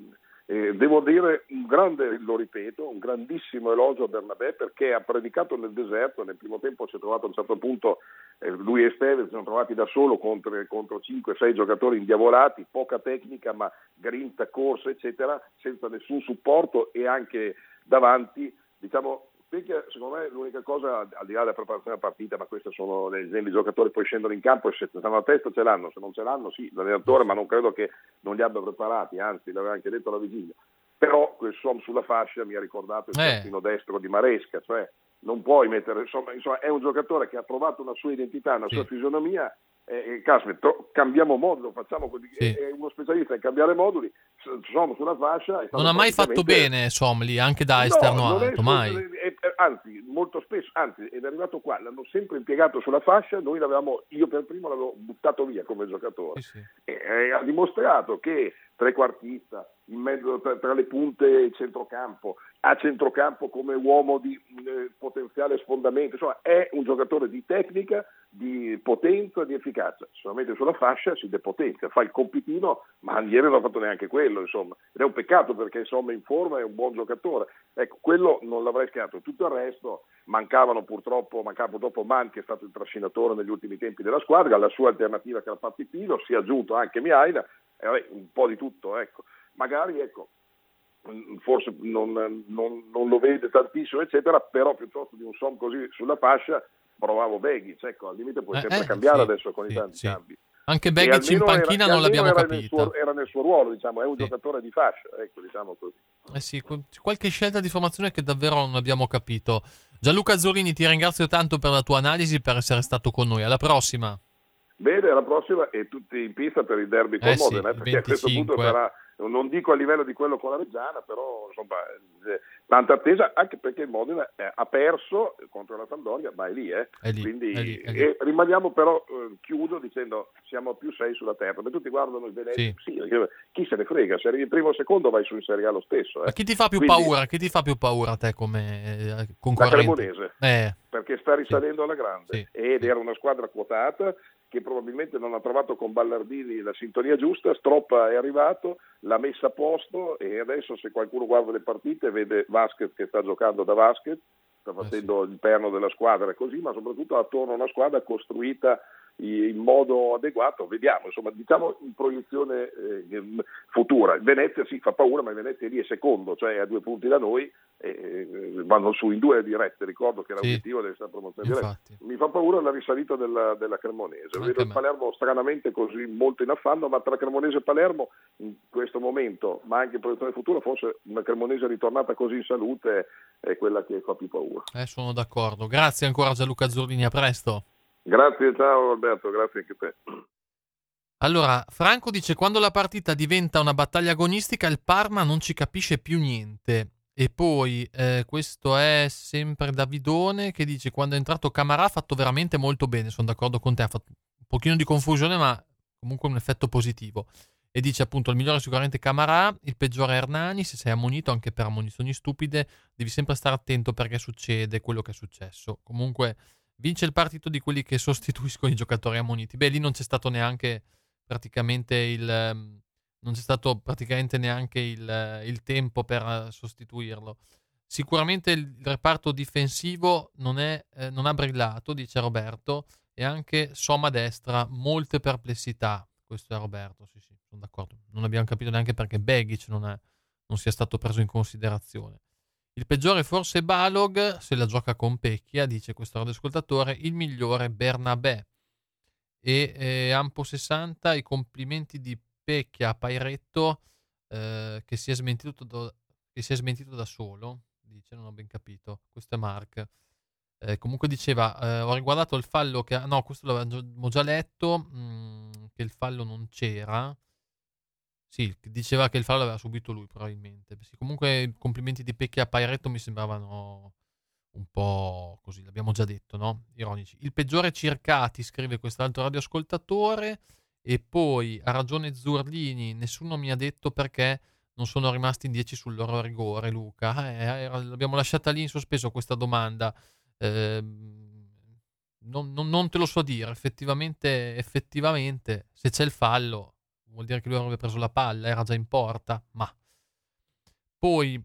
devo dire lo ripeto, un grandissimo elogio a Bernabé, perché ha predicato nel deserto. Nel primo tempo si è trovato a un certo punto, lui e Steve si sono trovati da solo contro 5-6 giocatori indiavolati, poca tecnica ma grinta, corsa eccetera, senza nessun supporto, e anche davanti, diciamo, perché secondo me l'unica cosa, al di là della preparazione della partita, ma questi sono le leggende, i giocatori poi scendono in campo e se stanno a testa ce l'hanno, se non ce l'hanno sì, l'allenatore, ma non credo che non li abbia preparati, anzi l'aveva anche detto alla vigilia. Però quel Som sulla fascia mi ha ricordato il terzino destro di Maresca, cioè non puoi mettere, insomma è un giocatore che ha trovato una sua identità, una sua fisionomia, caspita, cambiamo modulo, facciamo è uno specialista in cambiare moduli. Som sulla fascia non ha mai fatto bene Som lì, anche da esterno alto, mai. Anzi, molto spesso, ed è arrivato qua, l'hanno sempre impiegato sulla fascia, io per primo l'avevo buttato via come giocatore. E ha dimostrato che trequartista, in mezzo tra le punte e centrocampo, a centrocampo come uomo di potenziale sfondamento, insomma è un giocatore di tecnica, di potenza, di efficacia. Solamente sulla fascia si depotenzia, fa il compitino, ma ieri non ha fatto neanche quello, insomma, ed è un peccato perché insomma in forma è un buon giocatore. Ecco, quello non l'avrei schiato. Tutto il resto mancava purtroppo Man, che è stato il trascinatore negli ultimi tempi della squadra, la sua alternativa che era Partipino, si è aggiunto anche Mihaila, un po' di tutto, ecco. Magari forse non lo vede tantissimo eccetera, però piuttosto di un Som così sulla fascia provavo Begic, ecco, al limite puoi sempre cambiare adesso con i tanti cambi. Anche Begic in panchina non l'abbiamo capito. Era nel suo ruolo, diciamo, è un giocatore di fascia, ecco, diciamo così. Qualche scelta di formazione che davvero non abbiamo capito. Gianluca Azzurrini, ti ringrazio tanto per la tua analisi, per essere stato con noi. Alla prossima. Bene, alla prossima, e tutti in pista per il derby con Modena, perché 25. a questo punto sarà non dico a livello di quello con la Reggiana, però insomma tanta attesa, anche perché il Modena ha perso contro la Sampdoria, ma è lì, quindi è lì. E rimaniamo però, chiudo dicendo, siamo a più 6 sulla terra, tutti guardano il Venezia, sì, chi se ne frega, se arrivi primo o secondo vai su in Serie A lo stesso. Ma chi ti fa più paura? Chi ti fa più paura a te come concorrente? La Cremonese, perché sta risalendo alla grande ed era una squadra quotata che probabilmente non ha trovato con Ballardini la sintonia giusta. Stroppa è arrivato, l'ha messa a posto e adesso se qualcuno guarda le partite vede Vasquez che sta giocando da Vasquez, sta facendo il perno della squadra così, ma soprattutto attorno a una squadra costruita in modo adeguato. Vediamo, insomma, diciamo in proiezione futura. Il Venezia sì fa paura, ma il Venezia lì è secondo, cioè a 2 punti da noi, vanno su in 2 dirette, ricordo che l'obiettivo deve essere la promozione diretta. Mi fa paura la risalita della Cremonese, vedo il Palermo stranamente così molto in affanno, ma tra Cremonese e Palermo in questo momento, ma anche in proiezione futura, forse una Cremonese ritornata così in salute è quella che fa più paura. Sono d'accordo, grazie ancora Gianluca Zurlini, a presto. Grazie, ciao Alberto, grazie anche a te. Allora, Franco dice: quando la partita diventa una battaglia agonistica il Parma non ci capisce più niente. E poi questo è sempre Davidone che dice: quando è entrato Camarà ha fatto veramente molto bene. Sono d'accordo con te, ha fatto un pochino di confusione ma comunque un effetto positivo. E dice appunto: il migliore è sicuramente Camarà, il peggiore è Hernani. Se sei ammonito anche per ammonizioni stupide devi sempre stare attento perché succede quello che è successo. Comunque vince il partito di quelli che sostituiscono i giocatori ammoniti. Beh, lì non c'è stato neanche praticamente il tempo per sostituirlo. Sicuramente il reparto difensivo non ha brillato, dice Roberto, e anche Soma a destra, molte perplessità. Questo è Roberto, sì, sono d'accordo. Non abbiamo capito neanche perché Begic non sia stato preso in considerazione. Il peggiore forse Balog, se la gioca con Pecchia, dice questo radioascoltatore. Il migliore Bernabé. E Ampo 60, i complimenti di Pecchia a Pairetto, che si è smentito da solo, dice, non ho ben capito. Questo è Mark. Comunque diceva, ho riguardato il fallo no, questo l'avevamo già letto, che il fallo non c'era. Sì, diceva che il fallo l'aveva subito lui probabilmente. Sì, comunque i complimenti di Pecchia a Pairetto mi sembravano un po' così, l'abbiamo già detto, no? Ironici. Il peggiore Circati, scrive quest'altro radioascoltatore. E poi ha ragione Zurlini, nessuno mi ha detto perché non sono rimasti in 10 sul loro rigore, Luca. L'abbiamo lasciata lì in sospeso questa domanda. Non te lo so dire. Effettivamente, se c'è il fallo vuol dire che lui avrebbe preso la palla, era già in porta, ma poi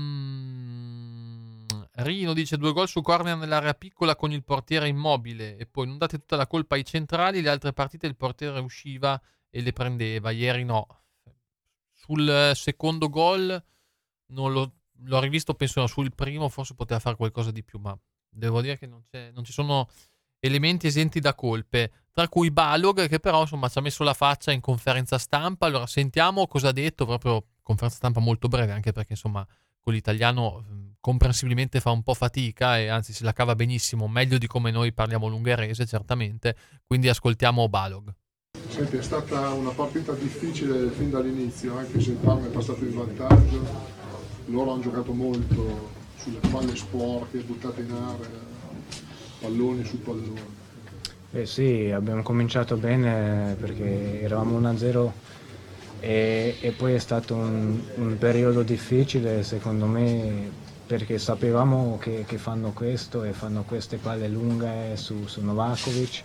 Rino dice 2 gol su corner nell'area piccola con il portiere Immobile, e poi non date tutta la colpa ai centrali, le altre partite il portiere usciva e le prendeva, ieri no. Sul secondo gol non l'ho rivisto, penso no, sul primo forse poteva fare qualcosa di più, ma devo dire che non ci sono elementi esenti da colpe, tra cui Balog, che però insomma ci ha messo la faccia in conferenza stampa. Allora sentiamo cosa ha detto, proprio conferenza stampa molto breve, anche perché insomma con l'italiano comprensibilmente fa un po' fatica e anzi se la cava benissimo, meglio di come noi parliamo l'ungherese certamente, quindi ascoltiamo Balog. Senti, è stata una partita difficile fin dall'inizio, anche se il Parma è passato in vantaggio. Loro hanno giocato molto sulle palle sporche, buttate in area, palloni su palloni. Sì, abbiamo cominciato bene perché eravamo 1-0 e poi è stato un periodo difficile secondo me, perché sapevamo che fanno questo e fanno queste palle lunghe su Novakovic,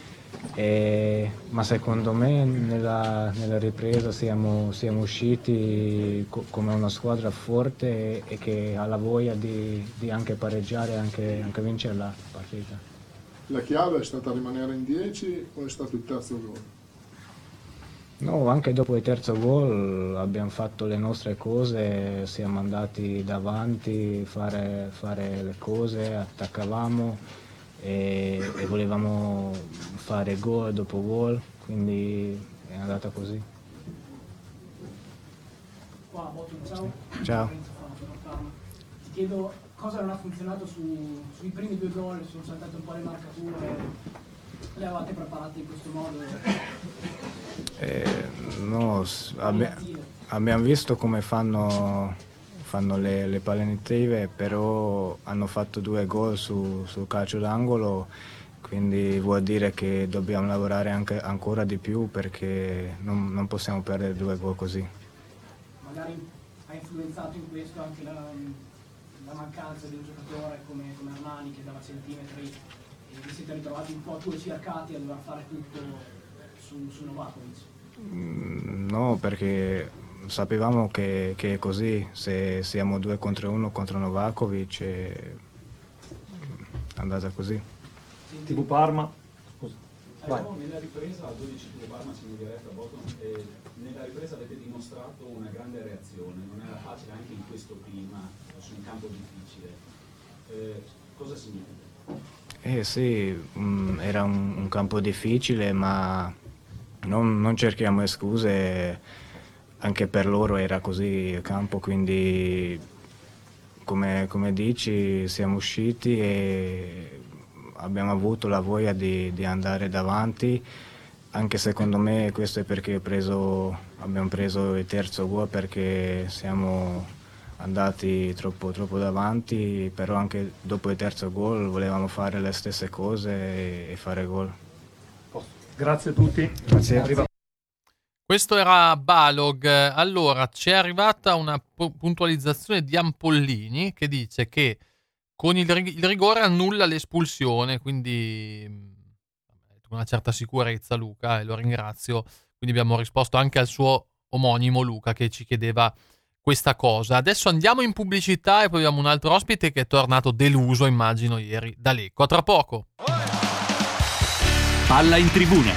ma secondo me nella ripresa siamo usciti come una squadra forte e che ha la voglia di anche pareggiare, anche vincere la partita. La chiave è stata rimanere in 10 o è stato il terzo gol? No, anche dopo il terzo gol abbiamo fatto le nostre cose, siamo andati davanti a fare le cose, attaccavamo e volevamo fare gol dopo gol, quindi è andata così. Ciao. Ti chiedo cosa non ha funzionato sui primi 2 gol, sono saltate un po' le marcature, le avevate preparate in questo modo? No, abbiamo visto come fanno le palle iniettive, però hanno fatto 2 gol sul calcio d'angolo, quindi vuol dire che dobbiamo lavorare ancora di più, perché non possiamo perdere 2 gol così. Magari ha influenzato in questo anche la mancanza di un giocatore come Armani, che dava centimetri, e vi siete ritrovati un po' 2 cercati a dover fare tutto su Novakovic? No, perché sapevamo che è così, se siamo 2 contro 1 contro Novakovic è andata così. TV Parma, scusa. Nella ripresa a 12 TV Parma siamo diretti a Bottom, nella ripresa avete dimostrato una grande reazione, non era facile anche in questo clima, su un campo difficile. Cosa significa? Sì, era un campo difficile, ma non cerchiamo scuse, anche per loro era così il campo, quindi come dici siamo usciti e abbiamo avuto la voglia di andare davanti. Anche secondo me questo è perché abbiamo preso il terzo gol, perché siamo andati troppo davanti, però anche dopo il terzo gol volevamo fare le stesse cose e fare gol. Grazie a tutti. Grazie. Questo era Balog. Allora, ci è arrivata una puntualizzazione di Ampollini che dice che con il rigore annulla l'espulsione, quindi con una certa sicurezza Luca, e lo ringrazio. Quindi abbiamo risposto anche al suo omonimo Luca che ci chiedeva questa cosa. Adesso andiamo in pubblicità e poi abbiamo un altro ospite che è tornato deluso, immagino, ieri da Lecco. A tra poco. Palla in tribuna.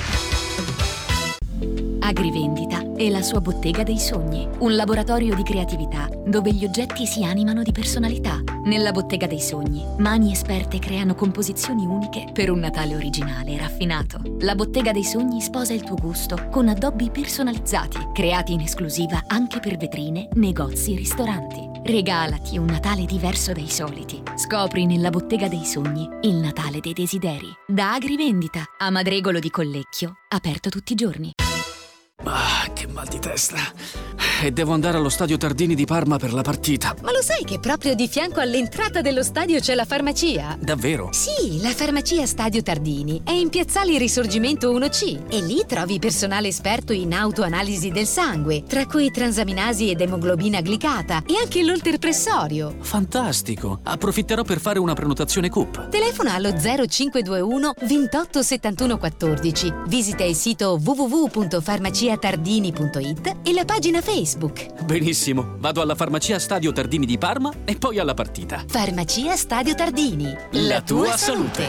Agrivendita è la sua bottega dei sogni, un laboratorio di creatività dove gli oggetti si animano di personalità. Nella bottega dei sogni, mani esperte creano composizioni uniche per un Natale originale e raffinato. La bottega dei sogni sposa il tuo gusto con addobbi personalizzati, creati in esclusiva anche per vetrine, negozi e ristoranti. Regalati un Natale diverso dai soliti. Scopri nella bottega dei sogni il Natale dei desideri. Da Agrivendita a Madregolo di Collecchio, aperto tutti i giorni. Ah, che mal di testa. E devo andare allo stadio Tardini di Parma per la partita. Ma lo sai che proprio di fianco all'entrata dello stadio c'è la farmacia? Davvero? Sì, la farmacia Stadio Tardini è in Piazzale Risorgimento 1C e lì trovi personale esperto in autoanalisi del sangue, tra cui transaminasi ed emoglobina glicata e anche l'olterpressorio. Fantastico! Approfitterò per fare una prenotazione CUP. Telefona allo 0521 28 71 14. Visita il sito www.farmaciatardini.it e la pagina Facebook. Benissimo, vado alla farmacia Stadio Tardini di Parma e poi alla partita. Farmacia Stadio Tardini, la tua salute.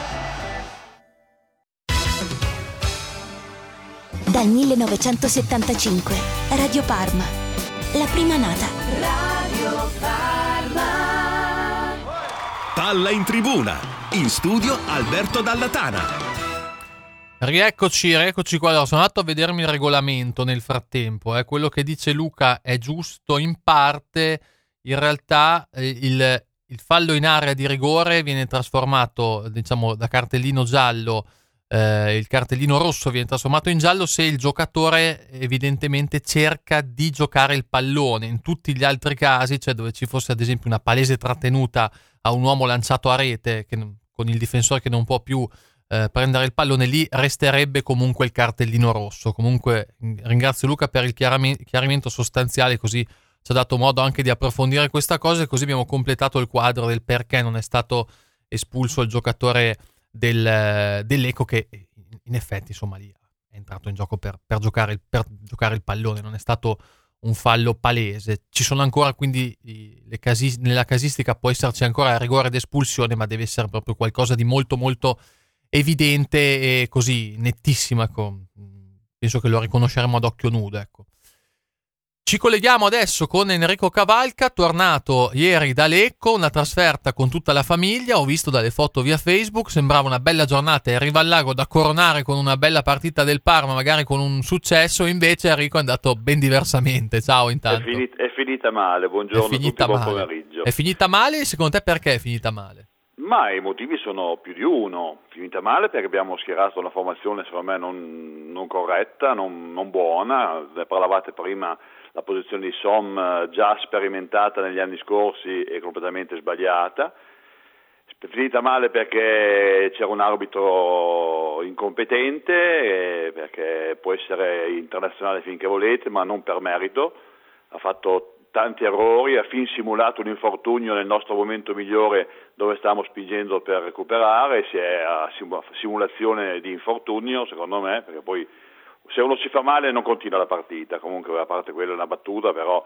Dal 1975, Radio Parma, la prima nata. Radio Parma. Palla in tribuna, in studio Alberto Dallatana. Rieccoci qua. Allora, sono andato a vedermi il regolamento nel frattempo. Quello che dice Luca è giusto in parte. In realtà il fallo in area di rigore viene trasformato, diciamo, da cartellino giallo, il cartellino rosso viene trasformato in giallo se il giocatore evidentemente cerca di giocare il pallone. In tutti gli altri casi, cioè dove ci fosse ad esempio una palese trattenuta a un uomo lanciato a rete con il difensore che non può più prendere il pallone, lì resterebbe comunque il cartellino rosso. Comunque ringrazio Luca per il chiarimento sostanziale, così ci ha dato modo anche di approfondire questa cosa e così abbiamo completato il quadro del perché non è stato espulso il giocatore dell'Eco, che in effetti insomma lì è entrato in gioco per giocare il pallone, non è stato un fallo palese. Ci sono ancora quindi nella casistica può esserci ancora rigore ed espulsione, ma deve essere proprio qualcosa di molto molto evidente e così nettissimo, ecco. Penso che lo riconosceremo ad occhio nudo, ecco. Ci colleghiamo adesso con Enrico Cavalca, tornato ieri da Lecco, una trasferta con tutta la famiglia. Ho visto dalle foto via Facebook, sembrava una bella giornata in riva al lago da coronare con una bella partita del Parma, magari con un successo. Invece Enrico è andato ben diversamente. Ciao intanto. È finita male, buongiorno a tutti, buon pomeriggio. È finita male? Secondo te perché è finita male? Ma i motivi sono più di uno. Finita male perché abbiamo schierato una formazione secondo me non non corretta, non buona. Ne parlavate prima, la posizione di Somme già sperimentata negli anni scorsi è completamente sbagliata. Finita male perché c'era un arbitro incompetente, perché può essere internazionale finché volete, ma non per merito. Ha fatto tanti errori, ha fin simulato un infortunio nel nostro momento migliore dove stavamo spingendo per recuperare, si è a simulazione di infortunio secondo me, perché poi se uno si fa male non continua la partita, comunque a parte quella è una battuta, però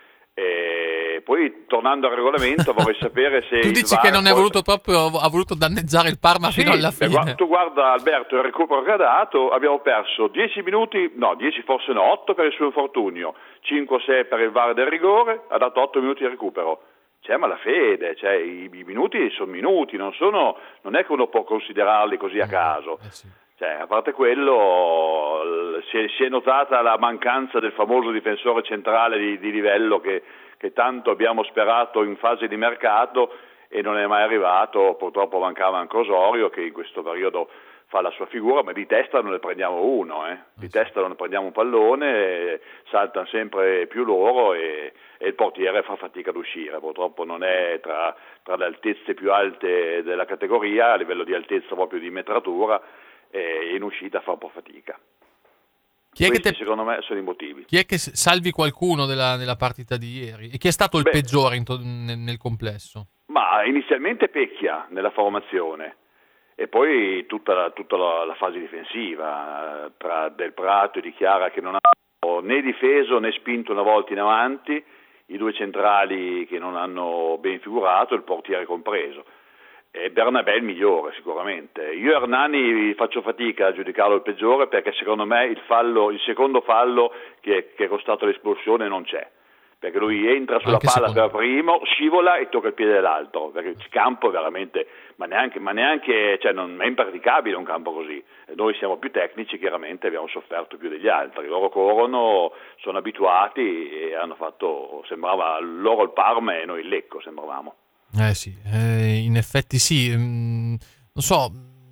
poi tornando al regolamento vorrei sapere se tu dici che non è voluto proprio, ha voluto danneggiare il Parma fino alla fine. Tu guarda Alberto il recupero che ha dato, abbiamo perso 10 minuti, no 10 forse no, 8 per il suo infortunio, 5-6 per il VAR del rigore, ha dato 8 minuti di recupero. C'è malafede, cioè i minuti sono minuti, non è che uno può considerarli così a caso. Cioè, a parte quello, si è notata la mancanza del famoso difensore centrale di livello che tanto abbiamo sperato in fase di mercato e non è mai arrivato. Purtroppo mancava anche Osorio, che in questo periodo fa la sua figura, ma di testa non ne prendiamo uno, di testa non ne prendiamo un pallone, saltano sempre più loro e il portiere fa fatica ad uscire. Purtroppo non è tra le altezze più alte della categoria, a livello di altezza proprio di metratura, e in uscita fa un po' fatica. Secondo me sono i motivi. Chi è che salvi qualcuno nella partita di ieri? E chi è stato il peggiore nel complesso? Ma inizialmente Pecchia nella formazione e poi tutta la fase difensiva tra Del Prato e Di Chiara, che non hanno né difeso né spinto una volta in avanti, i due centrali che non hanno ben figurato, il portiere compreso. Bernabé il migliore sicuramente. Io Hernani faccio fatica a giudicarlo il peggiore, perché secondo me il secondo fallo che è costato l'espulsione non c'è, perché lui entra sulla palla per primo, scivola e tocca il piede dell'altro, perché il campo veramente, ma neanche cioè non è impraticabile un campo così. Noi siamo più tecnici, chiaramente abbiamo sofferto più degli altri, loro corrono, sono abituati e hanno fatto, sembrava loro il Parma e noi il Lecco sembravamo. Sì, in effetti sì, non so,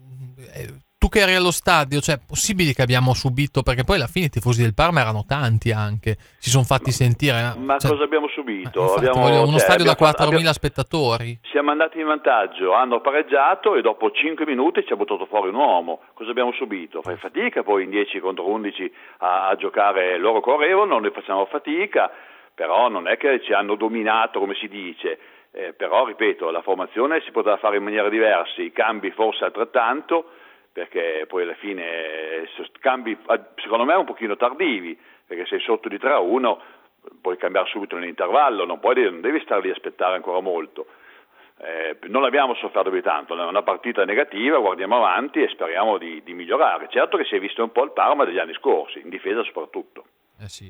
tu che eri allo stadio, cioè possibili che abbiamo subito, perché poi alla fine i tifosi del Parma erano tanti anche, si sono fatti sentire. Ma cosa abbiamo subito? Infatti, uno stadio da 4.000 spettatori. Siamo andati in vantaggio, hanno pareggiato e dopo 5 minuti ci ha buttato fuori un uomo. Cosa abbiamo subito? Fai fatica poi in 10 contro 11 a giocare, loro correvano, noi facciamo fatica, però non è che ci hanno dominato come si dice. Però ripeto, la formazione si poteva fare in maniera diversa, i cambi forse altrettanto, perché poi alla fine cambi secondo me un pochino tardivi, perché sei sotto di 3-1 puoi cambiare subito nell'intervallo, non devi stare lì a aspettare ancora molto. Non abbiamo sofferto più tanto, è una partita negativa, guardiamo avanti e speriamo di migliorare. Certo che si è visto un po' il Parma degli anni scorsi, in difesa soprattutto. Sì.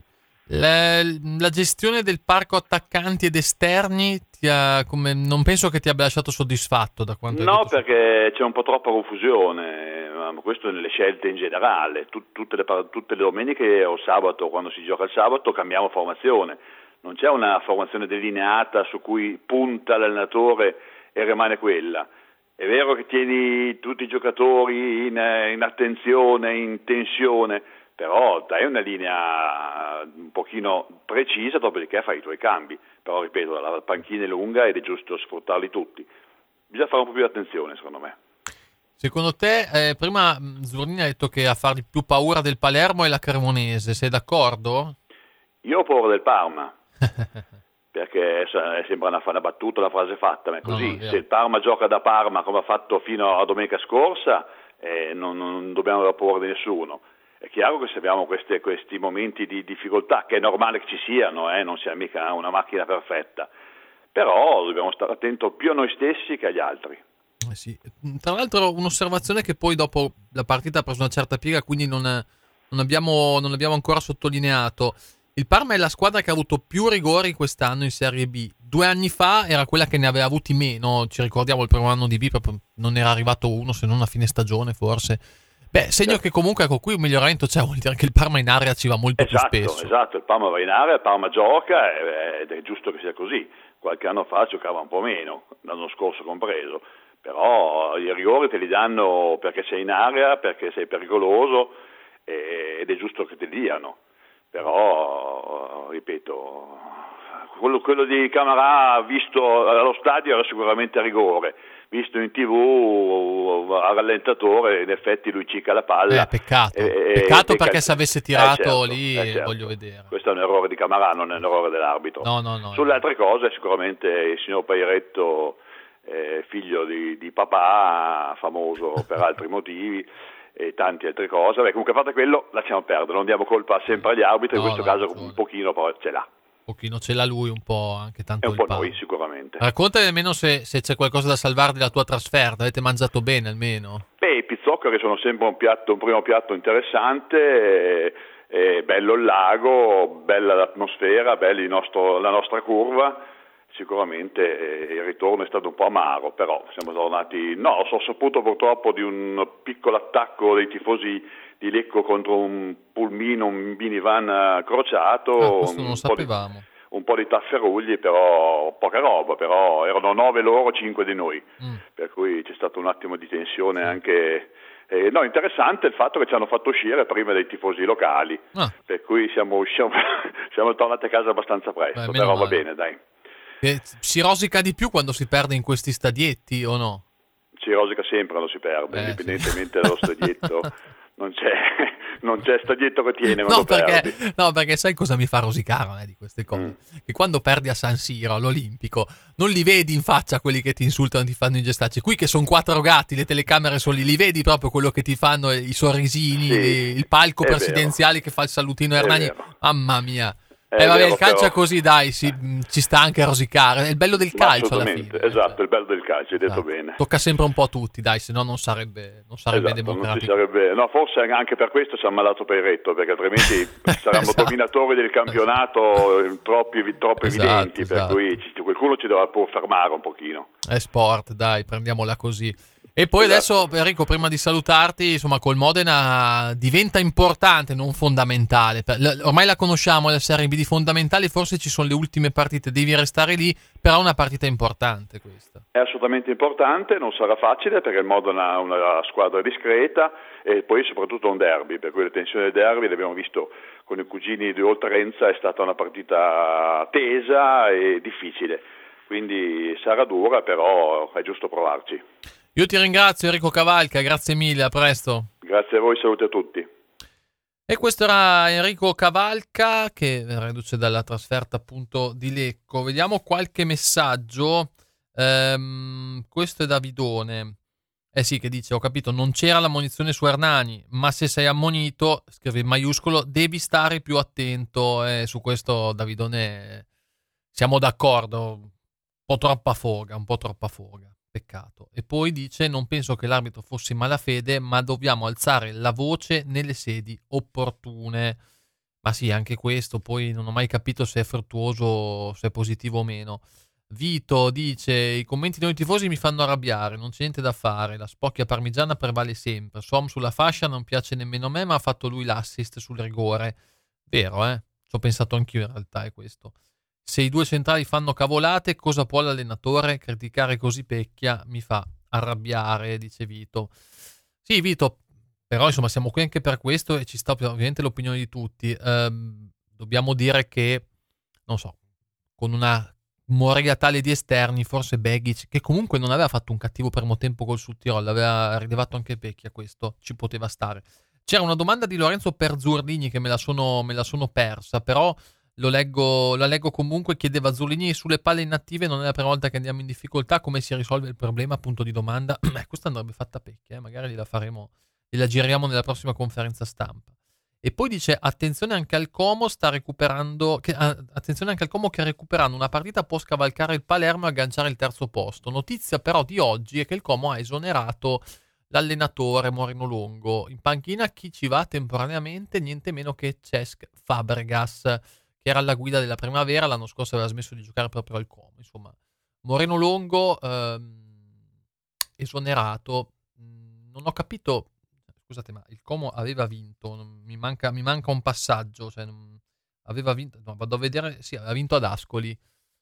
La gestione del parco attaccanti ed esterni non penso che ti abbia lasciato soddisfatto da quanto hai detto. Perché c'è un po' troppa confusione, ma questo nelle scelte in generale. Tutte le domeniche o sabato, quando si gioca il sabato, cambiamo formazione. Non c'è una formazione delineata su cui punta l'allenatore e rimane quella. È vero che tieni tutti i giocatori in attenzione, in tensione, però dai una linea un pochino precisa, dopodiché fai i tuoi cambi. Però ripeto, la panchina è lunga ed è giusto sfruttarli tutti. Bisogna fare un po' più di attenzione, secondo me. Secondo te, prima Zurnini ha detto che a fargli più paura del Palermo è la Cremonese, sei d'accordo? Io ho paura del Parma, perché sembra una battuta, una frase fatta, ma è così. Se il Parma gioca da Parma come ha fatto fino a domenica scorsa, non dobbiamo avere paura di nessuno. È chiaro che se abbiamo questi momenti di difficoltà, che è normale che ci siano, non siamo mica una macchina perfetta, però dobbiamo stare attenti più a noi stessi che agli altri. Sì. Tra l'altro un'osservazione che poi dopo la partita ha preso una certa piega, quindi non abbiamo ancora sottolineato. Il Parma è la squadra che ha avuto più rigori quest'anno in Serie B. 2 anni fa era quella che ne aveva avuti meno, ci ricordiamo il primo anno di B, proprio non era arrivato uno se non a fine stagione forse. Segno che comunque ecco qui un miglioramento c'è, vuol dire che il Parma in area ci va molto più spesso. Esatto, il Parma va in area, il Parma gioca ed è giusto che sia così. Qualche anno fa giocava un po' meno, l'anno scorso compreso, però i rigori te li danno perché sei in area, perché sei pericoloso ed è giusto che te li diano, però ripeto, quello di Camarà visto allo stadio era sicuramente a rigore, visto in TV a rallentatore in effetti lui cicca la palla. Peccato perché se avesse tirato certo, lì certo. voglio vedere. Questo è un errore di Camarà, non è un errore dell'arbitro. No. Sulle altre cose sicuramente il signor Pairetto, figlio di papà, famoso per altri motivi e tante altre cose. Beh, comunque a parte quello lasciamo perdere, non diamo colpa sempre agli arbitri, in questo caso un pochino poi ce l'ha. Un pochino ce l'ha lui, un po' anche tanto è un po' il noi sicuramente. Raccontami almeno se c'è qualcosa da salvare della tua trasferta, avete mangiato bene almeno? Beh, i pizzoccheri sono sempre un primo piatto interessante, bello il lago, bella l'atmosfera, bella la nostra curva. Sicuramente il ritorno è stato un po' amaro, però siamo tornati. No, ho saputo purtroppo di un piccolo attacco dei tifosi di Lecco contro un pulmino, un minivan crociato. Questo non lo sapevamo. Un po' di tafferugli, però poca roba, però erano 9 loro, 5 di noi, per cui c'è stato un attimo di tensione anche. No, interessante il fatto che ci hanno fatto uscire prima dei tifosi locali, per cui siamo tornati a casa abbastanza presto, però va bene, dai. Si rosica di più quando si perde in questi stadietti o no? Si rosica sempre quando si perde, indipendentemente dallo stadietto. Non c'è stadietto che tiene quando perdi. No, perché sai cosa mi fa rosicare di queste cose? Che quando perdi a San Siro, all'Olimpico, non li vedi in faccia quelli che ti insultano e ti fanno i gestacci. Qui che sono 4 gatti, le telecamere sono lì, li vedi proprio quello che ti fanno, i sorrisini, il palco presidenziale che fa il salutino Hernani. Mamma mia. Vabbè, il calcio è così, dai, ci sta anche a rosicare. È il bello del calcio alla fine. Esatto, il bello del calcio, hai detto bene. Tocca sempre un po' a tutti, dai, se no non sarebbe democratico. Non ci sarebbe, no, forse anche per questo ci ha malato Pairetto, perché altrimenti saranno dominatori del campionato troppo evidenti, per cui qualcuno ci dovrà pur fermare un pochino. È sport, dai, prendiamola così. E poi adesso, Enrico, prima di salutarti, insomma, col Modena diventa importante, non fondamentale. Ormai la conosciamo, la Serie B, di fondamentali forse ci sono le ultime partite, devi restare lì, però è una partita importante questa. È assolutamente importante, non sarà facile perché il Modena è una squadra discreta e poi soprattutto un derby, per cui la tensione del derby, l'abbiamo visto con i cugini di Oltrenza, è stata una partita tesa e difficile, quindi sarà dura, però è giusto provarci. Io ti ringrazio Enrico Cavalca, grazie mille, a presto. Grazie a voi, salute a tutti. E questo era Enrico Cavalca, che reduce dalla trasferta appunto di Lecco. Vediamo qualche messaggio. Questo è Davidone. Sì, che dice, ho capito, non c'era l'ammonizione su Hernani, ma se sei ammonito, scrive in maiuscolo, devi stare più attento. Su questo, Davidone, siamo d'accordo. Un po' troppa foga. Peccato. E poi dice, non penso che l'arbitro fosse in malafede, ma dobbiamo alzare la voce nelle sedi opportune. Ma sì, anche questo, poi non ho mai capito se è fruttuoso, se è positivo o meno. Vito dice, i commenti di noi tifosi mi fanno arrabbiare, non c'è niente da fare, la spocchia parmigiana prevale sempre, Som sulla fascia non piace nemmeno a me, ma ha fatto lui l'assist sul rigore. Vero, ci ho pensato anch'io in realtà, è questo. Se i due centrali fanno cavolate, cosa può l'allenatore? Criticare così Pecchia mi fa arrabbiare, dice Vito. Sì, Vito, però insomma siamo qui anche per questo e ci sta ovviamente l'opinione di tutti. Dobbiamo dire che, non so, con una morea tale di esterni, forse Begic, che comunque non aveva fatto un cattivo primo tempo col Sud-Tirol, aveva rilevato anche Pecchia, questo ci poteva stare. C'era una domanda di Lorenzo Perzurlini che me la sono persa, però la leggo comunque. Chiedeva Zolini sulle palle inattive, non è la prima volta che andiamo in difficoltà, come si risolve il problema, punto di domanda. Questa andrebbe fatta Pecchia, magari gliela giriamo nella prossima conferenza stampa. E poi dice attenzione anche al Como che recuperando una partita può scavalcare il Palermo e agganciare il terzo posto. Notizia però di oggi è che il Como ha esonerato l'allenatore Moreno Longo. In panchina chi ci va temporaneamente? Niente meno che Cesc Fabregas, che era alla guida della Primavera, l'anno scorso aveva smesso di giocare proprio al Como. Insomma, Moreno Longo esonerato. Non ho capito, scusate, ma il Como aveva vinto, mi manca un passaggio, cioè aveva vinto, no, vado a vedere, sì, aveva vinto ad Ascoli.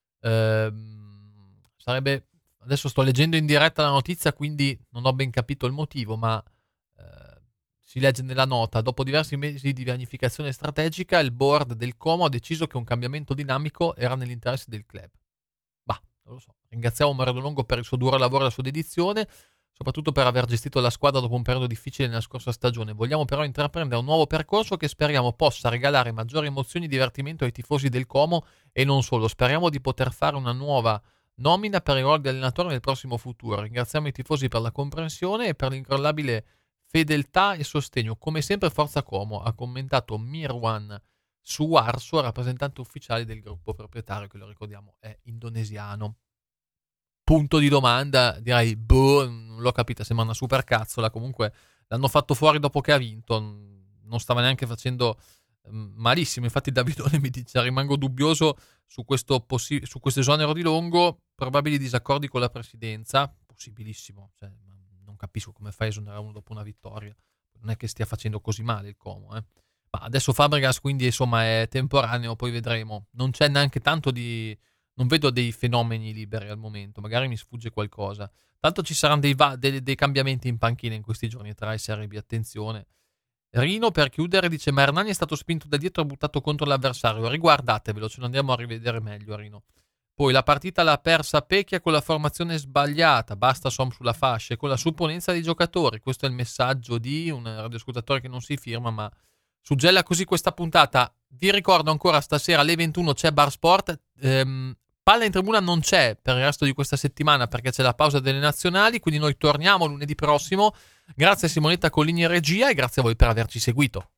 Sarebbe, adesso sto leggendo in diretta la notizia, quindi non ho ben capito il motivo, ma Si legge nella nota: dopo diversi mesi di pianificazione strategica, il board del Como ha deciso che un cambiamento dinamico era nell'interesse del club. Non lo so. Ringraziamo Mario Longo per il suo duro lavoro e la sua dedizione, soprattutto per aver gestito la squadra dopo un periodo difficile nella scorsa stagione. Vogliamo però intraprendere un nuovo percorso che speriamo possa regalare maggiori emozioni e divertimento ai tifosi del Como e non solo. Speriamo di poter fare una nuova nomina per il ruolo di allenatore nel prossimo futuro. Ringraziamo i tifosi per la comprensione e per l'incrollabile fedeltà e sostegno. Come sempre Forza Como, ha commentato Mirwan Suarso, rappresentante ufficiale del gruppo proprietario, che lo ricordiamo è indonesiano. Punto di domanda, direi, non l'ho capita, sembra una super cazzola. Comunque l'hanno fatto fuori dopo che ha vinto, non stava neanche facendo malissimo. Infatti Davidone mi dice: rimango dubbioso su questo esonero di Longo, probabili disaccordi con la presidenza, possibilissimo, cioè, non capisco come fai a esonerare uno dopo una vittoria, non è che stia facendo così male il Como, Ma adesso Fabregas quindi insomma è temporaneo, poi vedremo. Non c'è neanche tanto non vedo dei fenomeni liberi al momento, magari mi sfugge qualcosa. Tanto ci saranno dei cambiamenti in panchina in questi giorni tra i Serie B, attenzione. Rino, per chiudere, dice: ma Hernani è stato spinto da dietro e buttato contro l'avversario. Riguardatevelo, ce lo andiamo a rivedere meglio, Rino. Poi la partita l'ha persa Pecchia con la formazione sbagliata, basta Som sulla fascia e con la supponenza dei giocatori. Questo è il messaggio di un radioascoltatore che non si firma, ma suggella così questa puntata. Vi ricordo ancora, stasera alle 21 c'è Bar Sport, palla in tribuna non c'è per il resto di questa settimana perché c'è la pausa delle nazionali, quindi noi torniamo lunedì prossimo. Grazie a Simonetta Collini in regia e grazie a voi per averci seguito.